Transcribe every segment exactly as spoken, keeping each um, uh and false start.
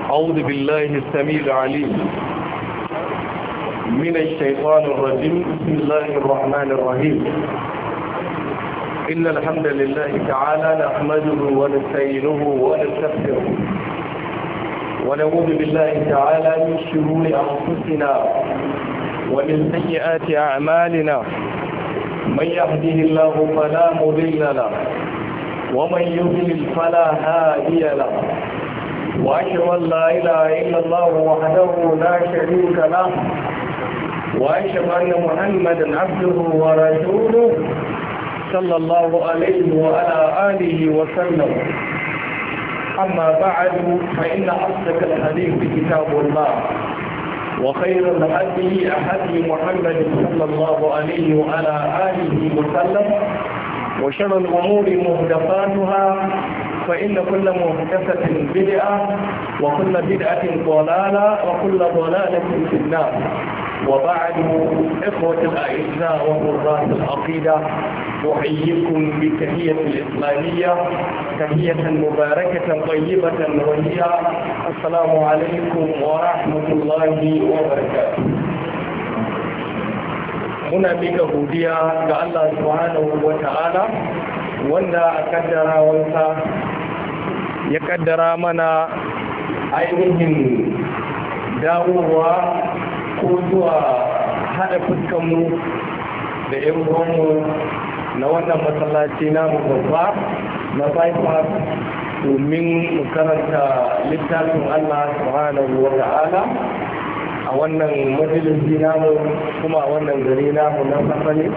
أعوذ بالله السميع العليم من الشيطان الرجيم. بسم الله الرحمن الرحيم. إن الحمد لله تعالى نحمده ونستعينه ونستغفره ونعوذ بالله تعالى من شرور أنفسنا ومن سيئات أعمالنا. من يهده الله فلا مضل له ومن يضلل فلا هادي له، وأشهد أن لا إله إلا الله وحده لا شريك له، وأشهد أن محمدا عبده ورسوله صلى الله عليه وعلى آله وسلم. أما بعد، فإن أصدق الحديث كتاب الله، وخير الهدي هدي محمد صلى الله عليه وعلى آله وسلم، وشر الأمور محدثاتها، فإن كل محدثة بدعة، وكل بدعة ضلالة، وكل ضلالة في النار. وبعد، إخوة الأعزاء وقراء العقيدة، أحييكم بالتحية الإسلامية تحية مباركة طيبة، وهي السلام عليكم ورحمة الله وبركاته. muna mika godiya ga Allah subhanahu wa ta'ala wanda a kaddara wansa ya kaddara mana ainihin dawowa ko zuwa hada fuskanmu da yan uwanmu na wannan masallaci namu babba na bypass domin mu karanta littafin Allah subhanahu wa ta'ala a wannan majalisi namu, kuma a wannan gari namu na Safari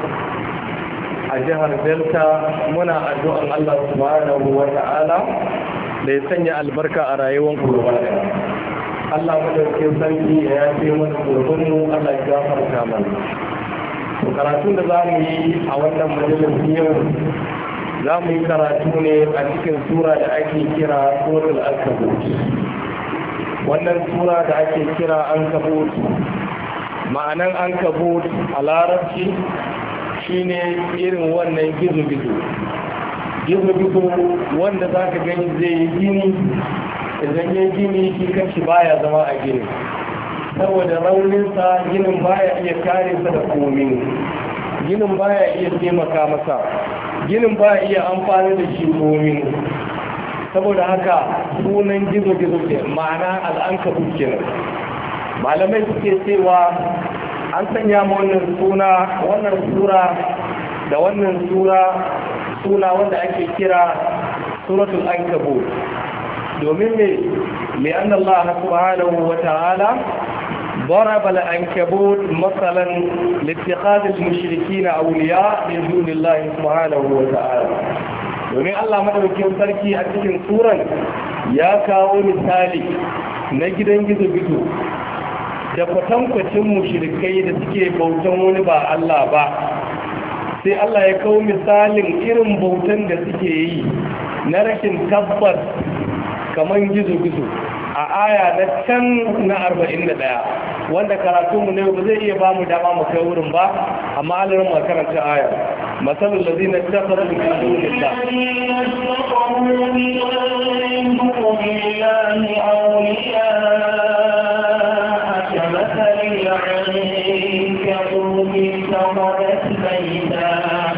a jihar Delta. Muna addu'an Allah subhanahu wa ta'ala da ya sanya albarka a rayuwar ku gaba ɗaya. Allah madaukakin sarki ya yafe mana gurbinmu, Allah ya gafarta mana. Karatun da za mu yi a wannan majalisi yau, za mu yi karatu ne a cikin sura da ake kira suratul Ankabut. Wannan sura da ake kira Ankabut, ma'anan Ankabut a larabci shine irin wannan gizo-gizo gizo-gizo wanda za ka gani zai yi gini, idan ya gini shi kanshi baya zama a gini saboda rauninsa. Ginin baya iya kare sa da komi, ginin baya iya taimaka masa, ginin baya iya amfani da shi komi. Saboda haka sunan gizo-gizo ke ma'ana al'ankabut kenan. Malamai suke cewa an sanya ma wannan suna, wannan sura da wannan sura suna wanda ake kira suratul ankabut domin me mai anna Allah subhanahu wa ta'ala ضرب العنكبوت مثلا لاتخاذ المشركين أولياء من دون الله سبحانه وتعالى. domin Allah madaukakin sarki a cikin suran ya kawo misali na gidan gizo-gizo da kwatankwacin mushrikai da suke bautan wani ba Allah ba. Sai Allah ya kawo misalin irin bautan da suke yi na rashin tabbas kamar gizo-gizo a aya na can na arba'in da ɗaya, wanda karatunmu ne ba zai iya ba mu dama mu kai wurin ba, amma alarin makaranta aya. مثل الذين اتخذوا من دون الله كمثل العنكبوت اتخذت بيتا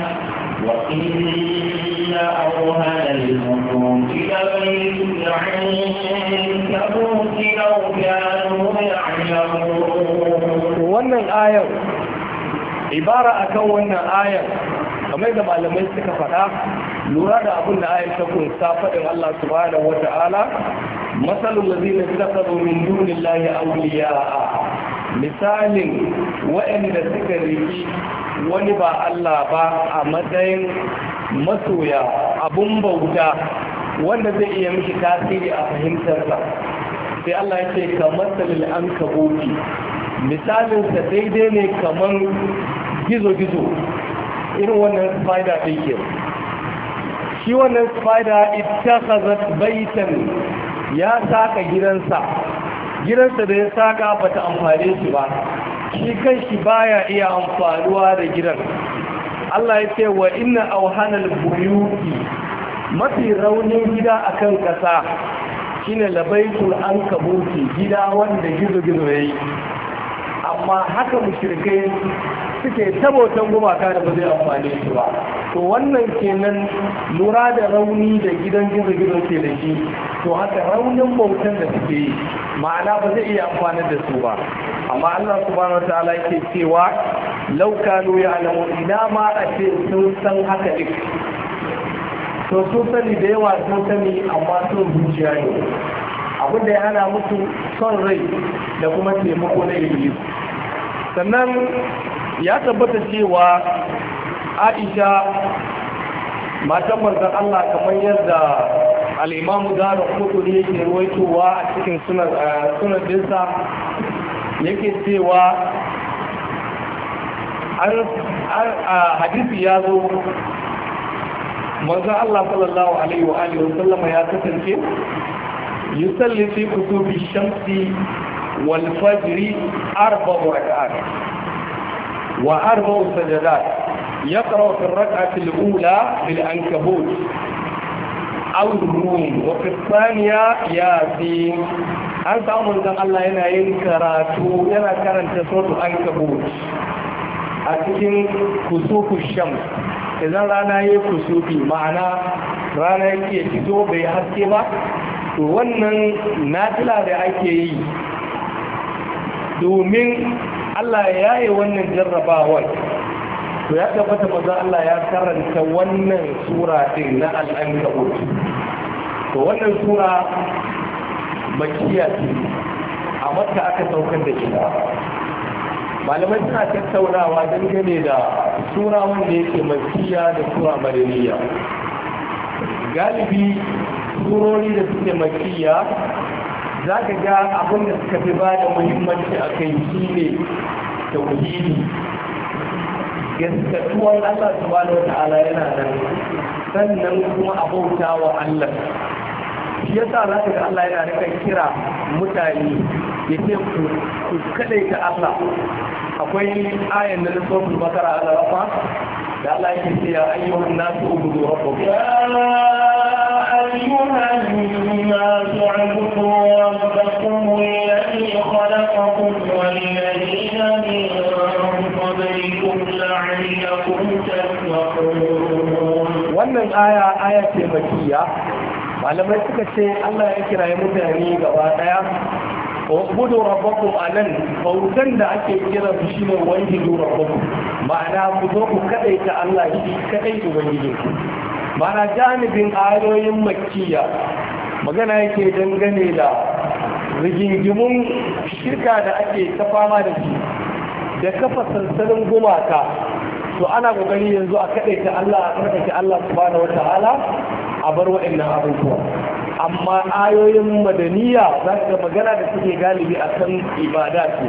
وإن أوهن البيوت لبيت العنكبوت لو كانوا يعلمون. wannan ayar ibara akan wannan ayar kamar da malamai suka faɗa, lura da abin da ayar ta kunsa faɗin Allah subhanahu wata'ala masalul ladina ittakhadhu min dunillahi awliya'a, misalin waɗanda suka riki wani ba Allah ba a matsayin masoya, abun bauta wanda zai iya mishi tasiri a fahimtarsa. Sai Allah ya ce kamar salil ankabuti, misalinsa daidai ne kamar gizo-gizo, irin wannan spider ɗin ke. Shi wannan spider ittakhazat baitan, ya saka gidansa gidansa da ya saka bata amfane shi ba, shi kan shi baya iya amfanuwa da gidan. Allah ya ce wa inna awhanal buyuti, mafi raunin gida akan ƙasa shine labaitul ankabuti, gida wanda gizo-gizo yayi. Amma haka mushrikai suke tabautan gumaka da ba zai amfane su ba. To wannan kenan lura da rauni da gidan gizo-gizo ke da shi, to haka raunin bautan da suke yi ma'ana ba zai iya amfani da su ba. Amma Allah subhanahu wataala yake cewa law kanu ya'lamu, ina ma a ce sun san haka din. To sun sani da yawa, sun sani amma sun zuciya ne, abinda ya hana musu son rai da kuma taimako na iblis. Sannan ya tabbata cewa Aisha matan manzon Allah, kamar yadda al-Imam Daraqutni yake ruwaitowa a cikin sunan sunan dinsa, yake cewa an hadisi ya zo manzon Allah sallallahu alaihi wa alihi wa sallama ya kasance yusalli fi kutubi shamsi wal fajri arba'u rak'at wa arba'u sajadat yaqra fi ar-rak'ati al-ula bil ankabut aw ar-rum wa fi ath-thaniya yasin. an samu manzon Allah yana yin karatu, yana karanta suratul ankabut a cikin kusufu shams. idan rana ya kusufi, ma'ana rana yake fito bai haske ba, to wannan nafila da ake yi domin Allah ya yi wannan jarrabawar, to ya tabbata maza Allah ya karanta wannan sura din na al-ankabut. To wannan sura makkiya ce, a Makka aka saukar da ita. Malamai suna tattaunawa dangane da sura wanda yake makkiya da sura madaniya. Galibi surori da suke makkiya za ka ga abin da suka fi ba da muhimmanci a kai shi ne tauhidi, gaskatuwar Allah subhanahu wata'ala yana nan, sannan kuma abauta wa Allah. Shi yasa za ka ga Allah yana rika kira mutane ya ce ku kadaita Allah. Akwai ayan da suratul Baqara Allah rafa da Allah yake ce ya ayyuhan nasu ubudu rabbakum, ya ayyuhan nasu ubudu rabbakum alladhi khalaqakum wal ladina min qablikum la'allakum tattaqun. Wannan aya aya ce makkiya. Malamai suka ce Allah ya kiraye mutane gaba daya ubudu rabbakum, anan bautan da ake kira su shine wahidu rabbakum, ma'ana ku zo ku kadaita Allah shi kadai ubangiji. Ma'ana janibin ayoyin makkiya magana yake dangane da rigingimun shirka da ake ta fama da shi da kafa sansanin gumaka. To ana kokari yanzu a kadaita Allah, a kadaita Allah subhanahu wataala, a bar wa'annan abubuwa. Amma ayoyin madaniya za ka magana da suke galibi a kan ibada ce,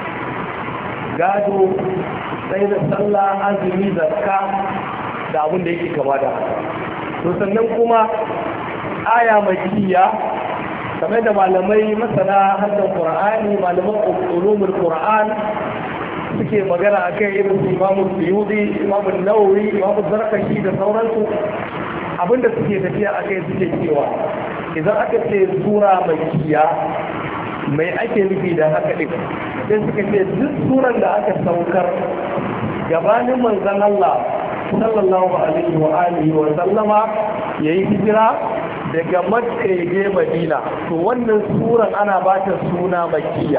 gado, sai da sallah, azumi, zakka da abin da yake kama da haka. To sannan kuma aya makkiya, kamar da malamai masana harshen Qur'ani, malaman ulumul Qur'an suke magana akan irin su Imam Suyuti, Imam Nawawi, Imam Zarkashi da sauransu, abinda suke tafiya akai suke cewa idan aka ce sura makkiya mai ake nufi da haka din, sai suka ce duk suran da aka saukar gabanin manzon Allah sallallahu alaihi wa alihi wa sallama yayi hijira daga Makka ya je Madina, to wannan suran ana ba ta suna makkiya.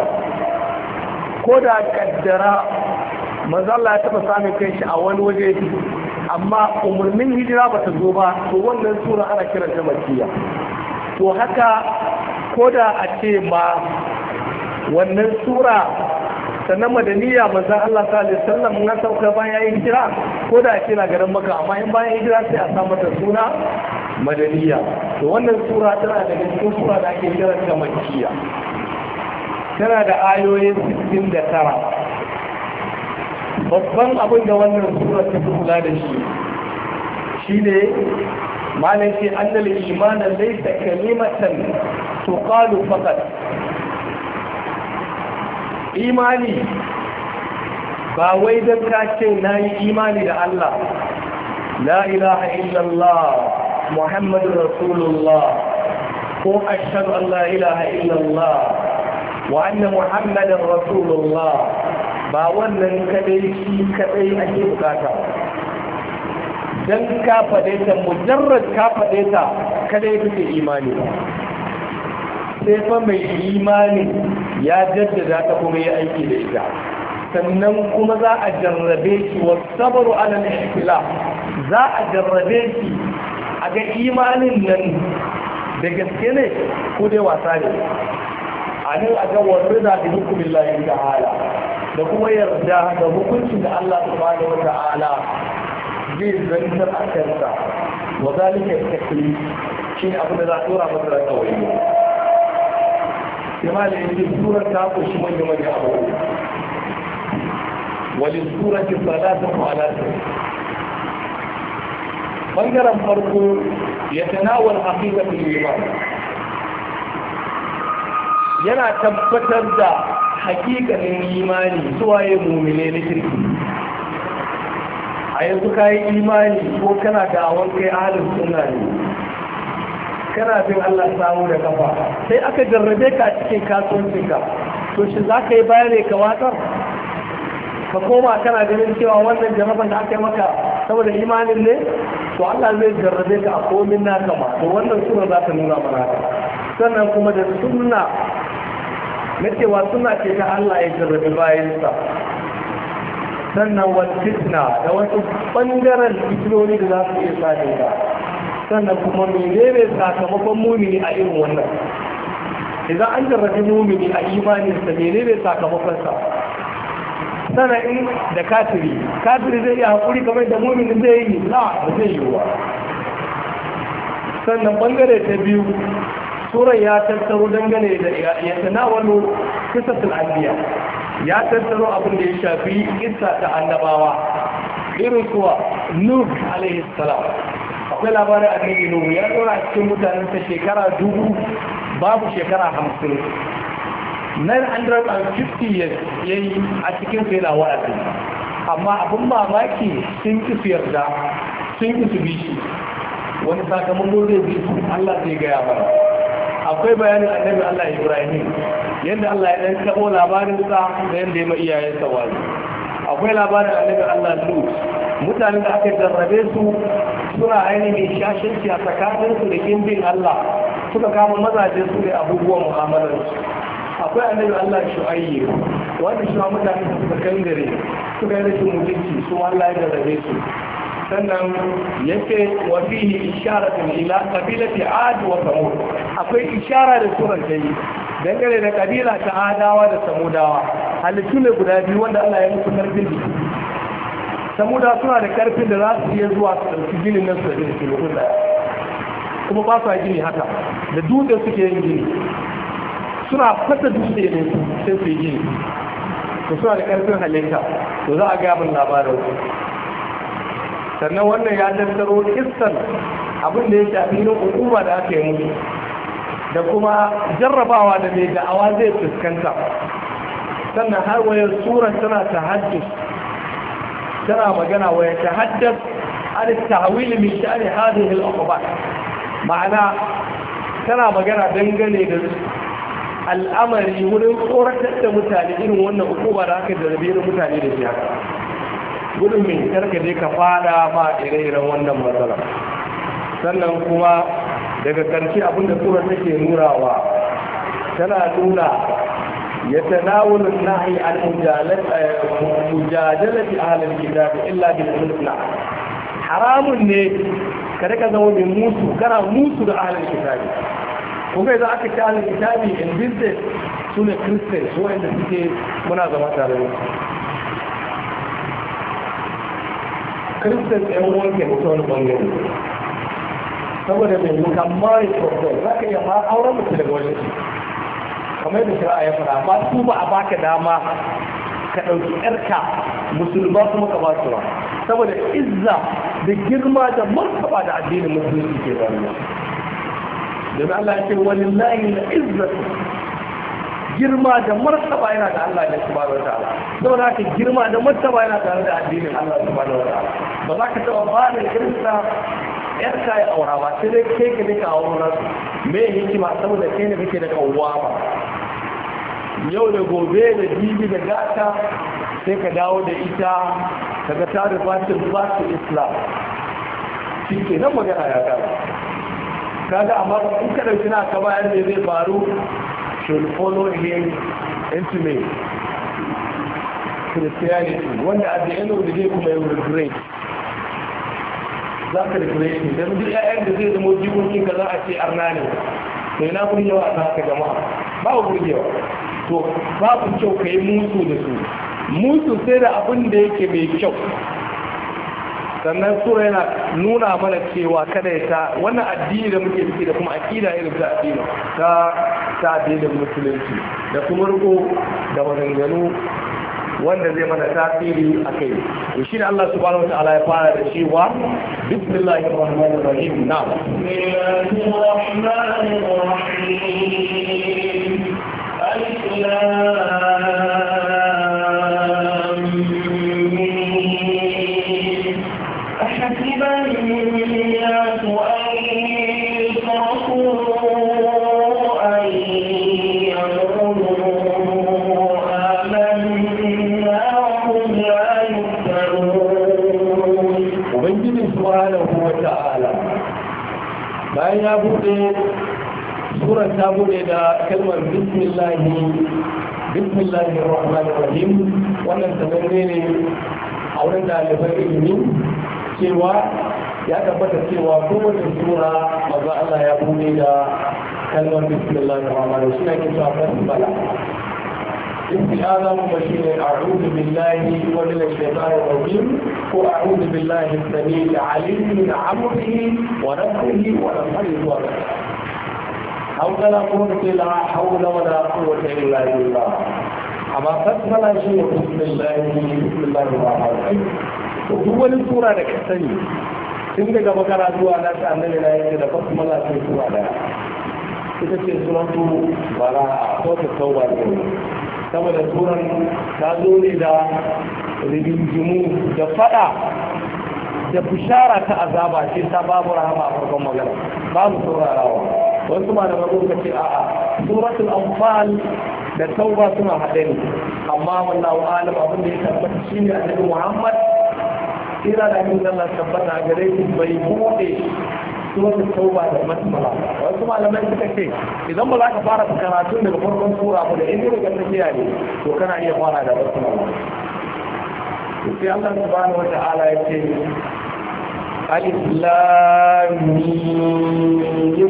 Ko da kaddara manzon Allah ya taba samun kanshi a wani waje, amma umarnin hijira ba ta zo ba, to wannan sura ana kiranta makkiya. To haka ko da a ce ma wannan sura sannan madaniya manzon Allah sallallahu alaihi wasallam na sauka bayan yayin hijira, ko da a ce na garin Makka, amma in bayan hijira sai a sa mata suna madaniya. To wannan sura tana daga cikin sura da ake kiranta makkiya. Tana da ayoyi sittin da tara. Babban abin da wannan sura ta kula da shi shine malam ce annal iman laysa kalimatan tuqalu faqat. Imani ba wai dan ka ce nayi imani da Allah, la ilaha illallah muhammadur rasulullah ko ashhadu an la ilaha illallah wa anna muhammadan rasulullah ba wannan kadai shi kadai ake bukata dan ka faɗe ta mujarrad ka faɗe ta kadai kake imani ba sai fa mai imani ya jaddada ta kuma ya aiki da ita sannan kuma za a jarrabe shi wa sabaru ala al-ikhtilaf za a jarrabe shi a ga imanin nan da gaske ne ko dai wasa ne a nan a ga wanda da hukumin lahi ta'ala da kuma yarda da hukuncin da Allah subhanahu wa ta'ala zai zantar a kansa wa zalika taklif shi ne abin da za a tura masa da kawai sai ma da yake surar ta kunshi manyan manyan abubuwa walin suratin salatun ma'anatun bangaren farko ya tanawar haƙiƙatul iman yana tabbatar da haƙiƙanin imani suwaye mumine na kirki a yanzu ka yi imani ko kana da awon kai ahalin suna ne kana bin Allah samu da kafa sai aka jarrabe ka cikin kasuwancinka to shi za ka yi bayani ka watsar ka koma kana ganin cewa wannan jarabar da aka yi maka saboda imanin ne to Allah zai jarrabe ka a komin naka ma to wannan sura za ta nuna mana haka sannan kuma da sunna na cewa suna ce ta Allah ya jarrabe bayansa sannan wal fitna da wasu bangaren fitinoni da za su iya sani ka sannan kuma menene sakamakon mumini a irin wannan idan an jarrabe mumini a imaninsa menene sakamakonsa sana in da kafiri kafiri zai iya haƙuri kamar da muminin zai yi na ba zai yi wa sannan bangare ta biyu suran ya tattaro dangane da ya tanawalu kisatul anbiya ya tattaro abin da ya shafi kissa ta annabawa irin kuwa nuh alaihi salam akwai labarin annabi nuh ya dora cikin mutanen ta shekara dubu babu shekara hamsin nine hundred fifty years ya yi a cikin fela wa'azi amma abin mamaki sun ki su yarda sun ki su bishi wani sakamakon zai bi su Allah zai gaya mana akwai bayanin annabi Allah Ibrahim yadda Allah ya dan tabo labarin sa da yadda ya ma iyayensa wani akwai labarin annabi Allah Lut mutanen da aka jarrabe su suna ainihin shashanci a tsakaninsu da kimbin Allah suka kama mazaje su da abubuwan mu'amalarsu akwai annabi Allah Shu'ayyib wanda shi ma mutane da suka kangare suka yi rashin mutunci su Allah ya jarrabe su sannan yake wa fihi isharatun ila qabilati Ad wa Samud akwai ishara da suran ta yi dangane da kabila ta Adawa da Samudawa halittu ne guda biyu wanda Allah ya musu karfin jiki Samudawa suna da karfin da za su iya zuwa su ɗauki ginin nan su da jini lokacin da kuma ba su gini haka da dutse suke yin gini suna fata dutse ne sai su yi gini to suna da karfin halitta to za a gabin labarin sannan wannan ya tattaro kistan abin da ya shafi yin hukuma da aka yi musu da kuma jarrabawa da mai da'awa zai fuskanta sannan har wayar surar tana ta haddus tana magana wayar ta haddus an tahwil min sha'ani hadhihi al-uqubat ma'ana tana magana dangane da al'amari wurin tsoratar da mutane irin wannan hukuma da aka jarrabe da mutane da shi haka gudun mai karka dai ka fada ma ire-iren wannan matsala sannan kuma daga karshe abinda sura take nunawa tana nuna ya tanawulu nahi al-mujadalati ahlul kitab illa bil husna haramun ne ka rika zama mai musu kana musu da ahlul kitab kuma idan aka ci ahlul kitab in business sune christians wanda suke muna zama tare da su kristan ɗan wanke mutu wani ɓangare saboda mai mukammar problem za ka iya ma auren mutu daga wajen su kamar yadda shari'a ya fara ba su ba a baka dama ka ɗauki ƴarka musulma kuma ka ba su ba saboda izza da girma da martaba da addinin musulunci ke bariya domin Allah ya ce walillahi na izzatu girma da martaba yana da Allah ne subhanahu wataala saboda haka girma da martaba yana tare da addinin Allah subhanahu wataala ba za ka taba ba da kirista yar ka yi aura ba sai dai kai ka nika aura su me hikima saboda kai ne kake da kawwa ba yau da gobe da jibi da gata sai ka dawo da ita kaga ta da fatin ba su islam shi ke nan magana ya kara kaga amma in ka dauki na ka bayan da zai faru should follow him into me Christianity wanda at the end of the day kuma ya regret za ka regret ne don duk ƴaƴan da zai zama jikokin ka za a ce arna ne to ina burgewa a haka jama'a babu burgewa to babu kyau ka yi musu da su musu sai da abin da yake mai kyau sannan sura yana nuna mana cewa kada ya ta wannan addini da muke ciki da kuma akida irin ta addini ta ta addinin musulunci da kuma riko da maganganu wanda zai mana tasiri a kai to shi ne Allah subhanahu wa ta'ala ya fara da cewa bismillahir rahmanir rahim na bismillahir rahmanir rahim alif lam mim ahasiba an-nas an yutraku bayan ya bude surar ta bude da kalmar bismillahi bismillahi rahmanir rahim wannan sanarre ne a wurin ɗaliban ilimi cewa ya tabbata cewa kowace sura maza Allah ya bude da kalmar bismillahi rahmanir rahim suna kin cewa basmala استعاذة مبشرة أعوذ بالله ومن الشيطان الرجيم وأعوذ بالله السميع العليم من عمره ونفسه ونفسه ونفسه حول لا قوة لا حول ولا قوة إلا بالله أما فسمى شيء بسم الله بسم الله الرحمن الرحيم وهو السورة لك السني tun daga bakara zuwa na ta annabi na yake da fasu mala sai sura daya ita ce suratu bara'a ko ta tauba ne saboda turan ta zo ne da rigingimu da fada da bishara ta azaba ce ta babu rahama a farkon magana babu saurarawa wasu ma da mazo ka ce a'a suratul anfal da tauba suna haɗe ne amma wallahu alam abin da ya tabbata shine annabi Muhammad ira da min Allah tabbata gare shi bai bude suratul tauba da basmala wasu malamai suka ce idan ba za ka fara karatu daga farkon sura ba da inda daga tafiya ne to kana iya fara da basmala sai Allah subhanahu wata'ala ya ce alif lam mim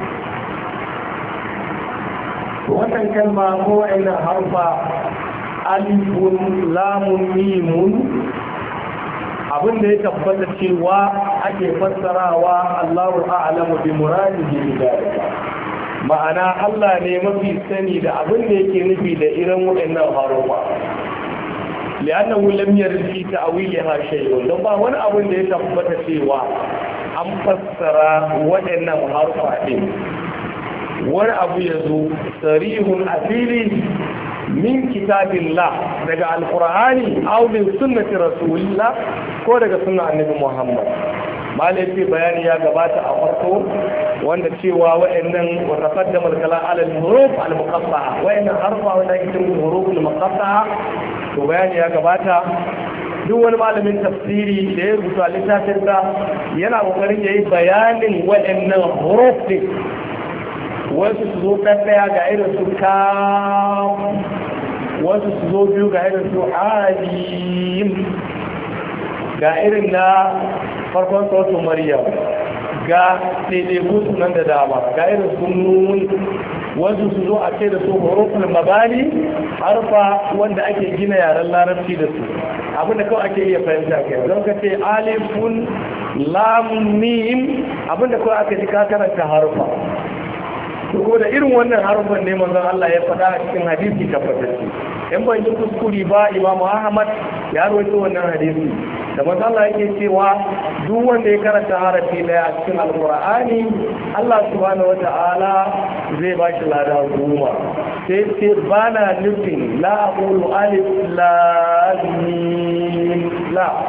wannan kalma ko ina harfa alifun lamun mimun abin da ya tabbata cewa ake fassarawa Allahu a'lamu bi muradihi bi dalika ma'ana Allah ne mafi sani da abin da yake nufi da irin waɗannan harufa li'annahu lam yarid fi ta'wiliha shay'un dan ba wani abin da ya tabbata cewa an fassara waɗannan harufa din wani abu yazo sarihun asili min kitabillah daga alqur'ani aw min sunnati rasulillah ko daga sunnar annabi Muhammad malai ce bayani ya gabata a farko wanda cewa wa'annan wa taqaddama al-kalam ala al-huruf al-muqatta'a wa'annan harfa wanda ake cewa huruf al-muqatta'a to bayani ya gabata duk wani malamin tafsiri da ya rubuta littafin sa yana kokarin yayi bayanin wa'annan huruf din wasu su zo ɗaya ga irin su kam wasu su zo biyu ga irin su alim ga irin na farkon sautin maryam ga ɗaiɗaiku sunan da dama ga irin su nun wasu su zo a ce da su huruful mabani harfa wanda ake gina yaren larabci da su abinda kawai ake iya fahimta kai don ka ce alifun lamun mim abinda kawai aka ji ka karanta harfa ko da irin wannan harufan ne manzon Allah ya faɗa a cikin hadisi tabbatacce in ban yi kuskure ba Imam Ahmad ya rawaito wannan hadisi da manzon Allah yake cewa duk wanda ya karanta harafi daya a cikin Alqur'ani Allah subhanahu wata'ala zai ba shi lada goma sai sai bana nufin la aqulu alif lam mim la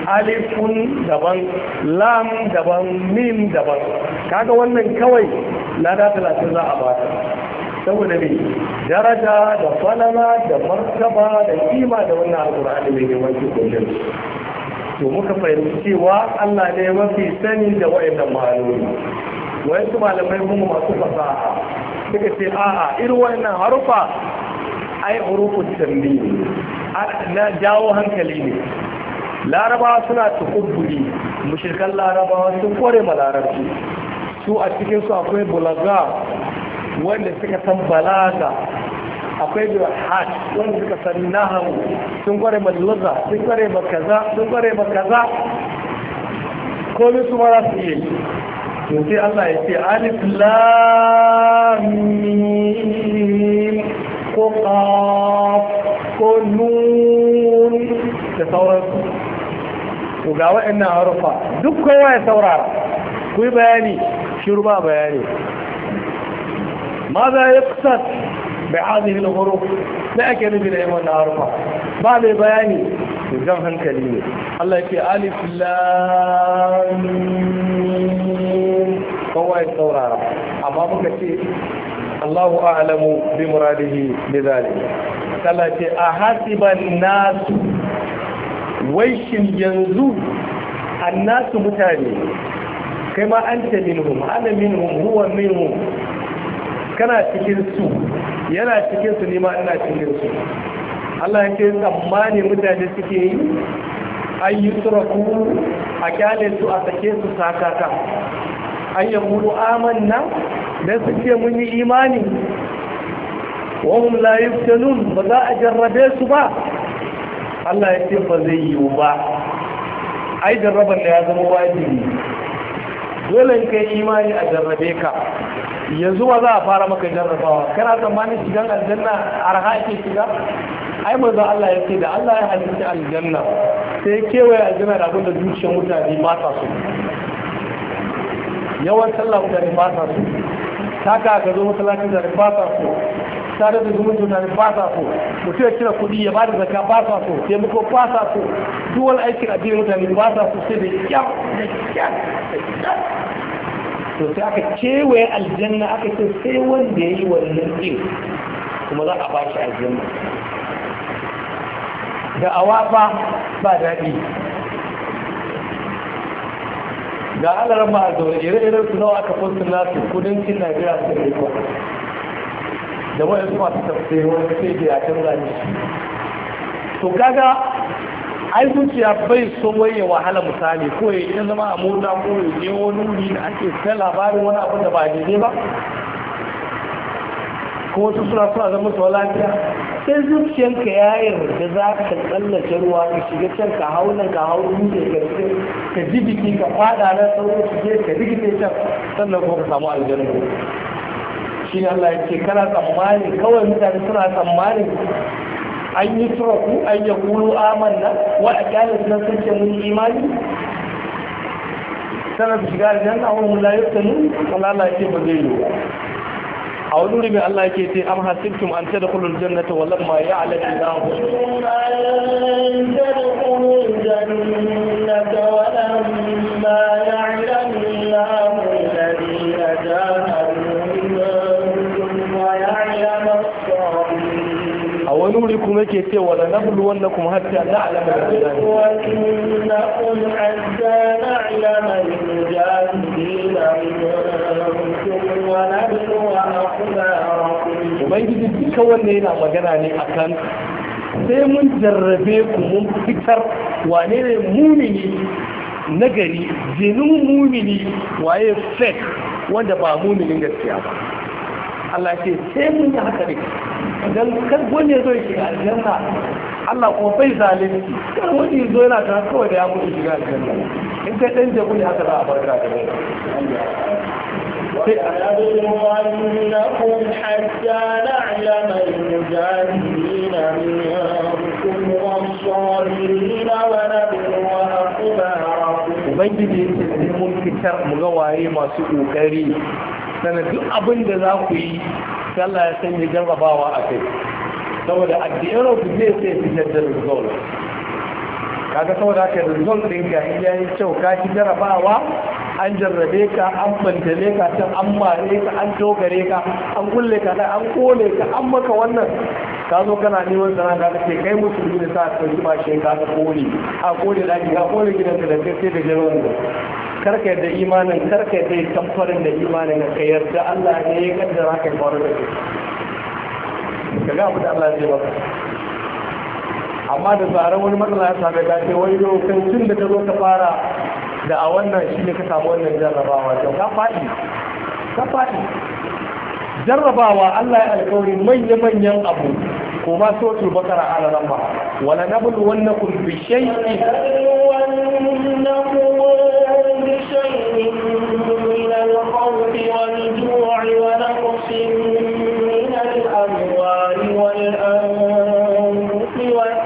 alifun daban, lam daban, mim daban. Kaga wannan kawai lada talatin za a bata. Saboda ne daraja da falala da martaba da kima da wannan alƙur'ani mai girman cikin to muka fahimci cewa Allah ne mafi sani da wayannan ma'anoni. Wayansu malamai kuma masu fasaha suka ce a'a irin wayannan harufa ai hurufun tambayi na jawo hankali ne. Larabawa suna tukubburi, mushrikan larabawa sun kware ma larabci, su a cikin su akwai bulaga wanda suka san balaga, akwai duhat wanda suka san nahawu, sun kware ma lugha, sun kware ma kaza, sun kware ma kaza, komai su ma za su yi. To sai Allah ya ce alif lam mim ko qaf ko nun da sauransu. To ga waɗannan harufa duk kowa ya saurara ku yi bayani shiru ba bayani. ماذا يقصد بهذه الحروف؟ لا أكيد بالعلم والعرفة بعد بياني جمعا كلمة الله يكي ألف لام هو يستورا أما بكتي الله أعلم بمراده بذلك قال يكي أحسب الناس ويشم ينزو الناس متاني كما أنت منهم أنا منهم هو منهم kana cikin su yana cikin su ne ma ina cikin su. Allah ya ce tsammani mutane suke yi an yi turaku a kyale su a sake su sakaka an yi mulu amanna don su ce mun yi imani wahum la yuftanun ba za a jarrabe su ba. Allah ya ce ba zai yiwu ba, ai jarraban da ya zama wajibi, dole in kai imani a jarrabe ka. Yanzu ba za a fara maka jarrabawa, kana tsammanin shigan aljanna arha ake shiga? Ai manzo Allah ya ce da Allah ya halitta aljanna sai kewaye aljanna da abinda zuciyar mutane ba sa so. Yawan sallah mutane ba sa so, taka ka zo masallacin da ba sa so, tare da zumunci mutane ba sa so, mutum ya cire kuɗi ya bada zakka ba sa so, taimako ba sa so, duk wani aikin addinin mutane ba sa so sai da kyau da kyau da kyau. To sai aka kewaye aljanna aka ce sai wanda ya yi wannan ɗin kuma za a ba shi aljanna. Da awafa ba daɗi, ga alarar ma a zaune ire-iren su nawa aka fasta nasu kudancin Najeriya su ne ba da wani su masu tafsiri wani sai da ya canza ne. To kaga ai zuciya bai so waye wahala misali ko ya yi zama a mota ko ya je wani wuri da ake ta labarin wani abu da ba daidai ba ko wasu suna suna zama su lafiya, sai zuciyanka ya yarda za ka tsallake ruwa ka shiga can ka hau nan ka hau dutse ka ka ji biki ka fada na sauran su je ka rigite can sannan ko ka samu aljanna. Shi ne Allah ya ce kana tsammani kawai mutane suna tsammani an yi turaku an yi kulu amanna wa a kyalin nan sun ce mun imani sanar da shiga aljanna wani mun layar ta nun wala Allah ya ce ba zai yi a wani wuri mai Allah yake ce am hasibtum an tadkhulul jannata wa lamma ya'lam Allahu an tadkhulul jannata wa lamma ya'lam Allahu alladhina jahadu minkum wa ya'lam as-sabirin. a wani wuri kuma yake ce wa la nablu wannakum hatta na'lama al-mujahidin hatta na'lama al-mujahidin minkum wa nablu Ubangiji duka wanda yana magana ne akan sai mun jarrabe ku mun fitar wane ne mumini nagari jinin mumini waye fake wanda ba muminin gaskiya ba. Allah ce sai mun yi haka ne idan kan wanda zo yake aljanna Allah ko bai zalunci kan wanda zo yana ta kawai da ya mutu shiga aljanna in kai dan jabu ne haka za a barka da kai. ولنبلونكم حتى نعلم المجاهدين منكم والصابرين ونبلو أخباركم. Ubangiji ya ce mun fitar mu ga waye masu kokari sanan duk abin da za ku yi Allah ya sanya jarrabawa a kai saboda at the end of the day sai fitar da result kaga saboda haka result ɗinka in yayi kyau ka ci jarabawa an jarrabe ka an bantale ka can an mare ka an dogare ka an kulle ka an kone ka an maka wannan ka zo kana neman sana ka ce kai musulmi da sa ka zuba shi ka ka kone a kone daki ka kone gidanka da kai sai da jaron da karka yadda imanin karka yadda tamfarin da imanin ka yarda Allah ne ya kaddara ka faru da kai ka ga abu da Allah zai baka amma da tsaron wani matsala ya same ka ce wani lokacin tun da ka zo ka fara da a wannan shi ne ka samu wannan jarrabawa to ka faɗi ka faɗi jarrabawa Allah ya alƙawari manya-manyan abu ko ma so tu bakara ala ramba wala nablu wannakum bi shay'in من الخوف والجوع ونقص من الأموال والأنفس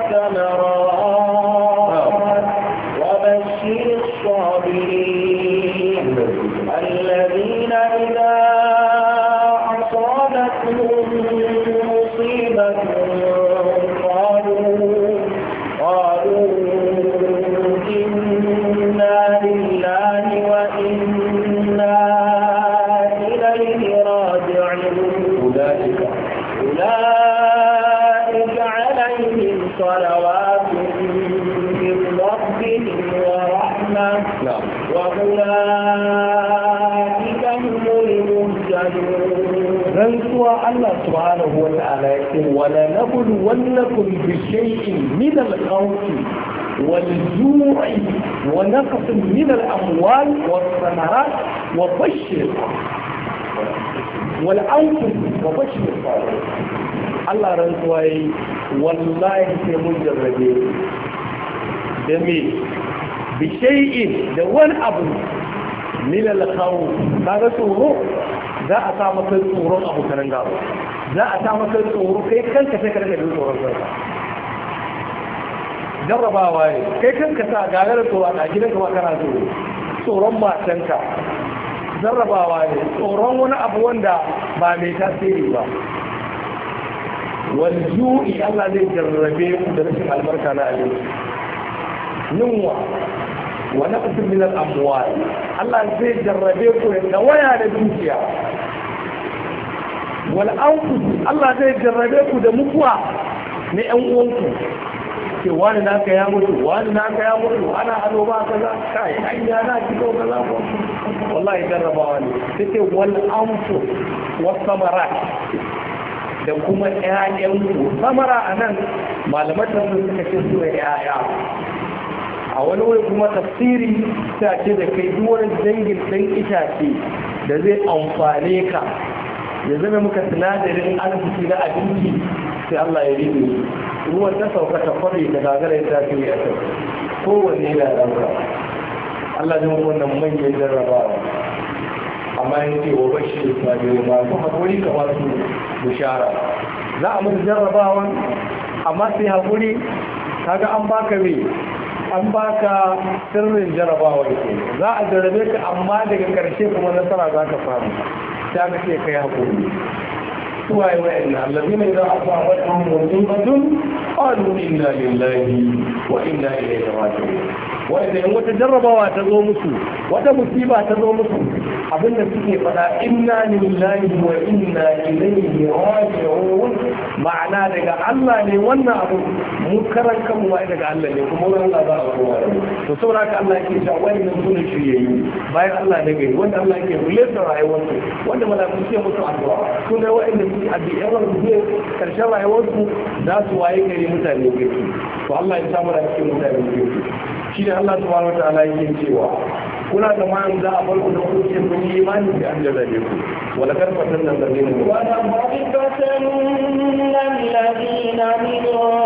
والثمرات وبشر الصابرين الذين إذا أصابتهم مصيبة قالوا قالوا إنا لله وإنا إليه راجعون أولئك أولئك عليهم صلوات من ربهم ورحمة وأولئك هم المهتدون rantsuwa Allah subhanahu wa ta'ala yake wala nablu wannakum bi shay'in min al-khawfi wal-ju'i wa naqsin min al-amwal was-thamarat wa bashshir wal-anfus wa bashshir Allah rantsuwa yi wallahi sai mun jarrabe da me bi shay'in da wani abu min al-khawf kaga tsoro za a sa maka tsoron abokanan gaba za a sa maka tsoro kai kanka sai ka rage jin tsoron kanka jarrabawa ne kai kanka sa gagarar tsoro a gidan ka kana tsoro tsoron matanka jarrabawa ne tsoron wani abu wanda ba mai tasiri ba wal ju'i Allah zai jarrabe ku da rashin albarka na abinci yunwa wa naqsin min al-amwal Allah zai jarrabe ku da waya da dukiya wal anfus Allah zai jarrabe ku da mutuwa na ƴan uwanku ke wani naka ya mutu wani naka ya mutu ana hado ba kaza kai ai ya na ki ko kaza ko wallahi jarrabawa ne sai wal anfus was samarat da kuma ƴaƴan ku samara anan malaman tafsir suka ce su ƴaƴa a wani wuri kuma tafsiri ta ce da kai duk wani dangin ɗan itace da zai amfane ka ya zama muka sinadarin arziki na abinci sai Allah ya rike ruwan ta sauka ta kware da gagara ya tafi a kai kowanne da ɗanka Allah zai wannan manyan jarrabawa amma ya ce wa bashi da sabiyo masu haƙuri kamar su bishara za a mutu jarrabawan amma sai haƙuri kaga an baka mai an baka sirrin jarabawa ke za a jarabe ka amma daga karshe kuma nasara za ka samu ta ga ce kai hakuri suwaye wa'annan allazina idza asabatuhum musibatun qalu inna lillahi wa inna ilaihi raji'un wanda in wata jarrabawa ta zo musu wata musiba ta zo musu abinda suke faɗa inna lillahi wa inna ilaihi raji'un ma'ana daga Allah ne wannan abu mu karan kanmu wai daga Allah ne kuma wurin Allah za a kowa to saboda haka Allah yake cewa wannan sunan shi yayi bayan Allah ne gari wanda Allah yake bulletar rayuwar su wanda malaiku suke musu addu'a su ne wa'anda suke addu'a ran su karshen rayuwar su za su waye gari mutane gari to Allah ya samu da cikin mutane gari shi ne Allah subhanahu wa ta'ala yake cewa kuna da ma'an za a farko da kuke kun yi imani da an jarrabe ku wala karfatan nan da ne wala karfatan nan ladina min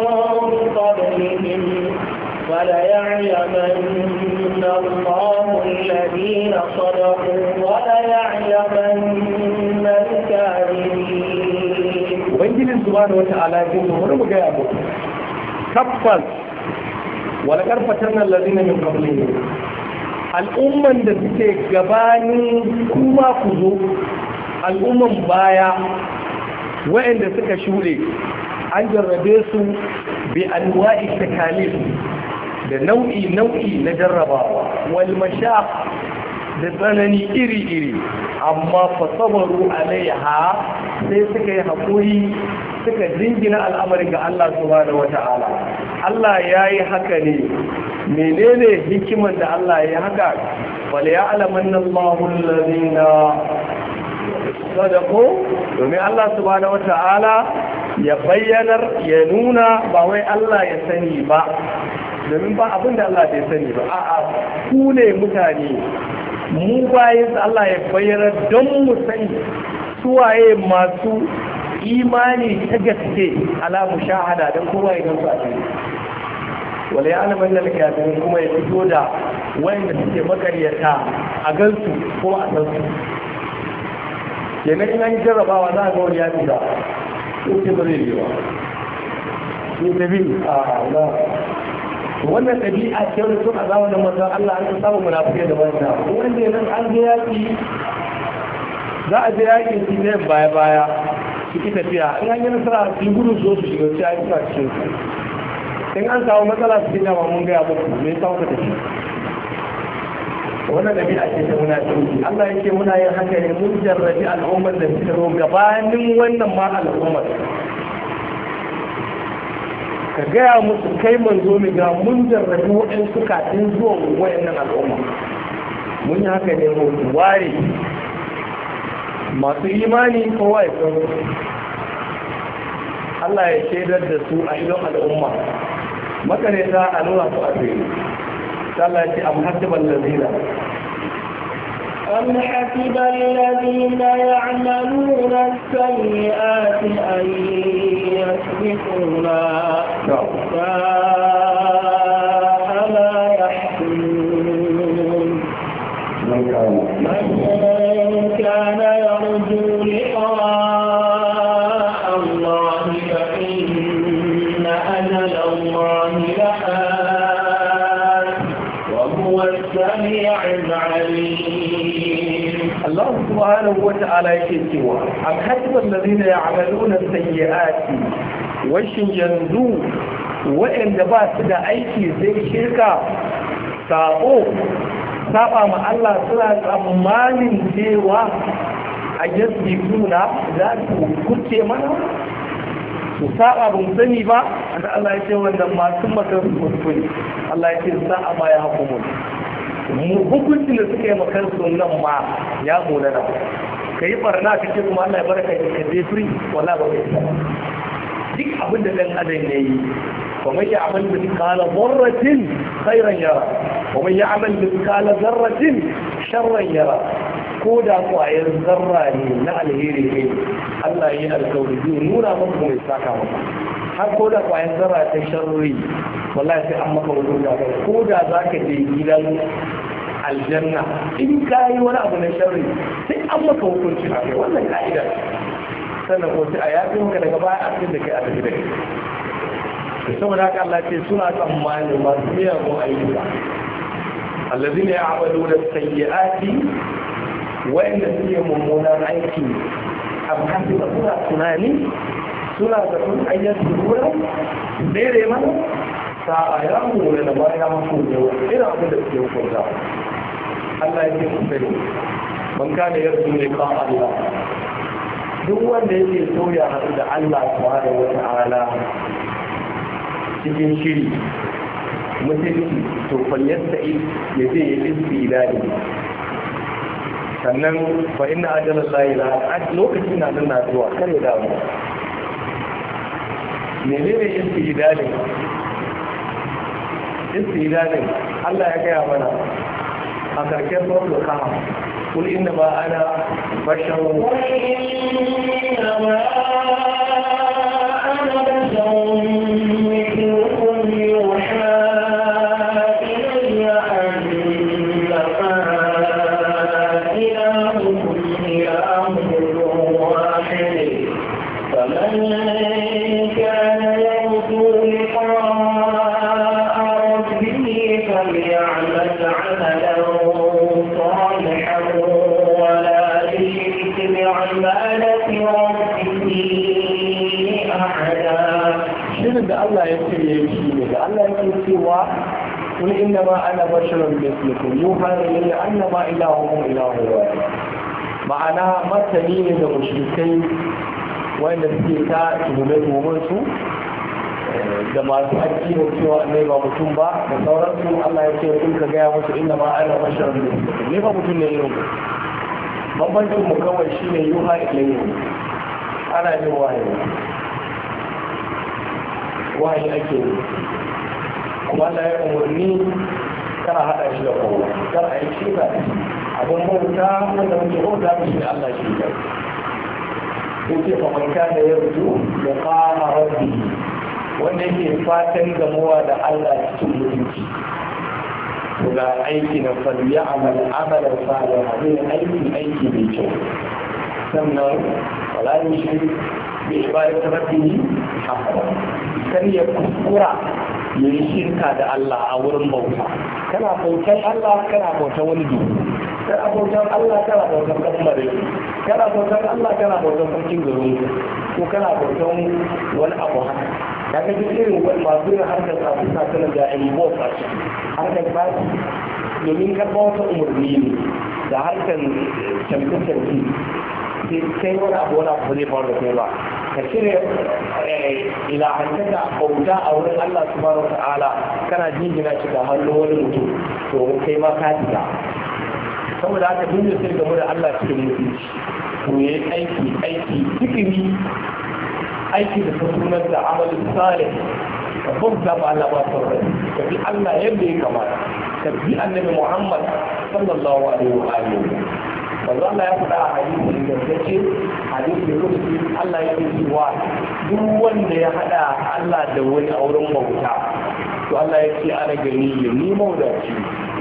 qablihim wala ya'lamanna Allahu alladhina sadaqu wala ya'lamanna al-kadhibin ubangiji subhanahu wa ta'ala ya ce bari mu ga abu tabbas wala karfatan nan ladina min qablihim al'umman da suke gabanin kuma ku zo al'umman baya wa'anda suka shuɗe an jarrabe su bi anwa'i takalif da nau'i nau'i na jarrabawa wal mashaq da tsanani iri iri amma fa sabaru alaiha sai suka yi hakuri suka jingina al'amarin ga Allah subhanahu wata'ala. Allah yayi haka ne menene hikiman da Allah yayi haka wal ya'lamanna Allahu alladhina sadaqu domin Allah subhanahu wata'ala ya bayyanar ya nuna ba wai Allah ya sani ba domin ba abin da Allah bai sani ba a'a ku ne mutane mu bayan Allah ya bayyana don mu sani suwaye masu imani ta gaske ala mushahada don kowa ya gansu a cikin wala ya alaman da kafirin kuma ya fito da wayanda suke makaryata a gansu ko a san su kenan in an jarrabawa za a ga wani ya fita ko ce ba zai yi ba ko ta bi a Allah wannan ɗabi'a ce wani sun a zamanin manzon Allah an samu munafikai da wannan wanda nan an je yaki za a je yaki su ne baya baya su ki tafiya in an yi nasara su gudu so su shiga ci a yi sa cikin su in an samu matsala su ce dama mun gaya muku me yasa kuka tafi wannan ɗabi'a ce ta munafiki Allah yake muna yin haka ne mun jarrabi al'ummar da suka zo gabanin wannan ma al'ummar ka gaya musu kai manzo ne ga mun jarrabi waɗansu kafin zuwan wayannan al'umma mun yi haka ne mu ware masu imani kowa ya san Allah ya shaidar da su a idon al'umma makareta a nuna su a fili Allah ya ce am hasiban lazina أم حسب الذين يعملون السيئات أن يسبقونا ساء ما يحكمون من كان يرجو لقاء الله فإن أجل الله لآت وهو السميع العليم. Allah subhanahu wa ta'ala yake cewa am hasiban ladina ya'maluna sayyi'ati washin yanzu wa'anda ba su da aiki sai shirka sabo saba ma Allah suna tsammanin cewa a yasbikuna za su kuce mana su saba ban sani ba Allah ya ce wannan masu makar kuskure Allah ya ce sa'a ma ya hukumu mu hukuncin da suka yi makar sunan ma ya mulana ka yi barna ka ce kuma Allah ya baraka ka je free wala ba kai duk abin da dan adam ya yi wa man ya'mal mithqala dharratin khairan yara wa man ya'mal mithqala dharratin sharran yara ko da kwayar zarra ne na alheri ne Allah ya yi alƙawari zai nuna maka mai saka maka har ko da kwayar zarra ta sharri wallahi sai an maka wurin da ko da zaka je gidan aljanna in ka yi wani abu na sharri sai an maka hukunci a kai wannan ka'ida sannan ko sai a yafi maka daga baya a cikin da kai a tafi da kai saboda haka Allah ce suna tsammani masu miyagun ayyuka allazina ya'maluna sayyi'ati wa'inda suke mummunan aiki abu kasi da suna tunani suna da sun ayyar su kura dare mana sa'a ya mura da baya masu yau irin abin da suke hukunta Allah ya ce ku sani man kana yarju ne ka Allah duk wanda yake so ya haɗu da Allah subhanahu wa ta'ala cikin shiri mutunci to falyasta ya je ya isti ilahi sannan fa inna ajalan lahi la lokacin na nan na zuwa kare da mu menene istidalin istidalin Allah ya gaya mana a karken suratul kahf kul inna ma ana basharun إنما أنا بشر مثلكم يوحى إلي أنما إلهكم إله واحد فمن كان يرجو لقاء ربه فليعمل عملا صالحا ولا يشرك بعبادة ربه أحدا. shirin da Allah ya ce ya yi shi ne da Allah ya ce cewa kul inna ma ana basharun mislukum yuha ilayya annama ilahukum ilahun wahid. Ma'ana martani ne da mushrikai wanda suke ta tuhume-tuhumen su da masu addinin cewa annai ba mutum ba da sauransu. Allah ya ce kun ka gaya musu inna ma ana basharun mislukum, ne ba mutum ne irin ku. Bambancin mu kawai shine yuha ilayya, ana yin wahayi wahayi ake yi, kuma Allah ya umarni kana haɗa shi da kowa, kar a yi shirka abin bauta wanda muke bauta mu shi Allah shi kai. Sai ce fa man kana yarju liqa'a rabbih, wanda yake fatan gamuwa da Allah cikin mutunci, to ga aiki na fadiya amal amalan salih, zai aiki aiki mai kyau. Sannan wala yushrik bi ibadati rabbih ahada, kan ya kuskura ya yi shirka da Allah a wurin bauta. Kana bautan Allah kana bautan wani duhu, kana bautan Allah kana bautan kamare, kana bautan Allah kana bautan sarkin garin, ko kana bautan wani abu haka. Kaga duk irin wani masu yin harkar tsafi na kana da involve a ciki, harkar tsafi domin karɓa wata umarni ne da harkar canfi-canfi. Sai wani abu wani abu zai faru da kai ba, ka cire ilahanta da bauta a wurin Allah subhanahu wa ta'ala kana jingina shi da hannun wani mutum, to kai ma ka fita. Saboda haka duniya sai game da Allah cikin mutunci, to yayi aiki aiki zikiri, aiki da sunan da amalin salih, ka bauta ba Allah ba sauran, ka bi Allah yadda ya kamata, ka bi annabi Muhammad sallallahu alaihi wa alihi. Wanzu Allah ya faɗa a hadisi ingantacce, hadisi da kudusi Allah ya ce cewa duk wanda ya haɗa Allah da wani a wurin bauta, to Allah ya ce ana gani ya ni maudaci.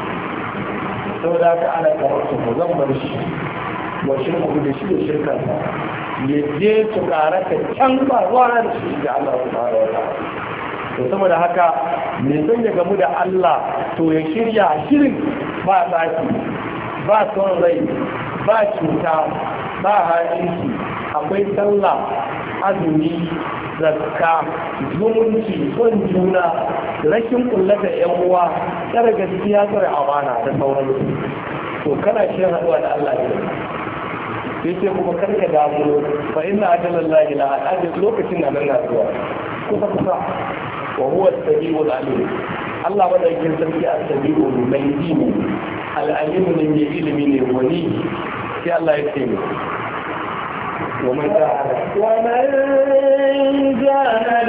Saboda haka ana kamar su zan bar shi wa shirku da shi da shirkansa, ya je su ƙara ka can ba zuwa da shi da Allah subhanahu wa ta'ala. To saboda haka me son ya gamu da Allah, to ya shirya shirin ba tsaki, ba son rai, ba cuta, ba hajjinki, akwai sallah, azumi, zakka, zumunci, son juna, rashin kullata yan uwa, tsara gaskiya, tsara amana da sauransu. To kana shirin haɗuwa da Allah ne. Sai ce kuma karka damu, fa inna ajalallahi la ajal, lokacin da nan na zuwa kusa kusa. Wa huwa as-sami'ul alim. Allah madaukakin sarki as-sami'ul mai ilimi, al-alim ne mai ilimi ne wani. Sai Allah ya ce ومن جاهد ومن جاهد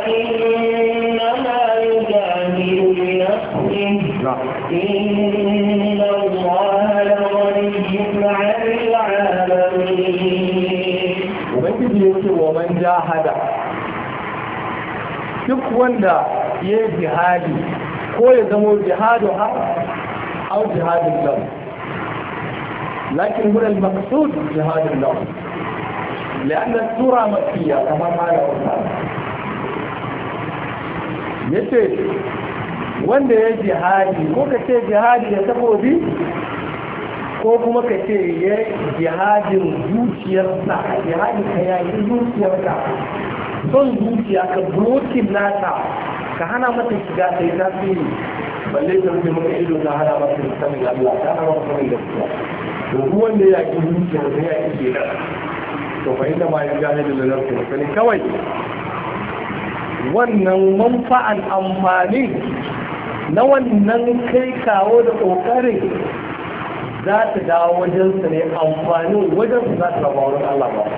فإنما يجاهد لنفسه إن الله لغني عن العالمين. ومن يقول ومن جاهد duk wanda ya yi jihadi ko ya zama jihadu ha au jihadin lau, lakin hudal maqsud jihadin lau, لأن السورة مكية كما قال الله. yace wanda ya jihadi, ko ka ce jihadi ya takobi, ko kuma ka ce ya jihadin zuciyarsa, jihadi ka yayi zuciyarka, son zuciya ka blokin nata, ka hana mata shiga sai tasiri, balle ta rufe maka ido ta hana mata sanin Allah, ta hana mata sanin gaskiya. To duk wanda ya ki zuciya sai ya ki kenan, to fa inda ma ya jahili da nafsi sani kawai wannan manfa'an amfani na wannan kai kawo da kokarin za ta dawo wajen sa ne, amfanin wajen su za ta raba wurin Allah ba.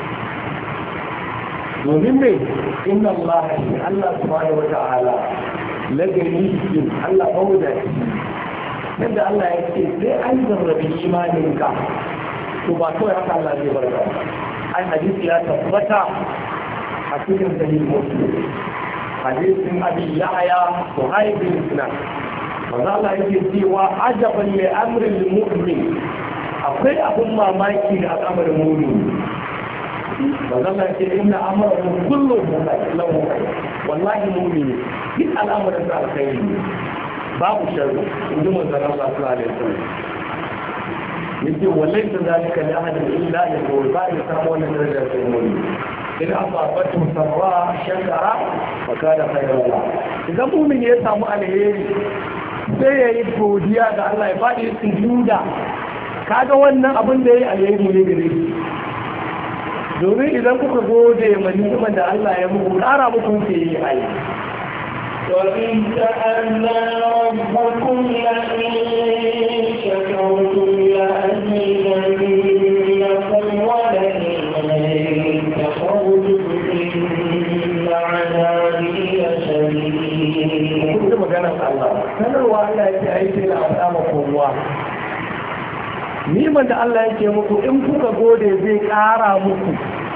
domin mai inna Allah Allah subhanahu wa ta'ala lagani cikin Allah bauda shi, yadda Allah ya ce sai an zarrabi imanin ka, to ba kawai haka Allah zai barka. Ai hadisi ya tabbata a cikin sahih Muslim, hadisin Abi Yahya Suhaib bin Sinan, manzo Allah yake cewa ajaban li amril mu'min, akwai abun mamaki da al'amarin mu'min. manzo Allah yake inna amrahu kulluhu lahu khair, wallahi mu'min duk al'amarin da alkhairi babu sharri, inda manzo Allah sallallahu alaihi wasallam yake wallahi zalika li ahadin illa ya qul ba ya samu wannan darajar sai mu'min. إن أصابته سراء shakara fa kana khayran lahu idan mu'min ya samu alheri sai ya yi godiya ga Allah ya faɗi sujuda kaga wannan abin da ya yi alheri ne gare shi domin idan kuka gode ma ni'imar da Allah ya muku ƙara muku ke yi ai وإن تأذن ربكم لئن شكرتم لأزيدنكم ولئن كفرتم إن عذابي لشديد. كنت مجانا الله sanarwa Allah yake aiki na al'amma kowa ni'imar da Allah yake muku in kuka gode zai ƙara muku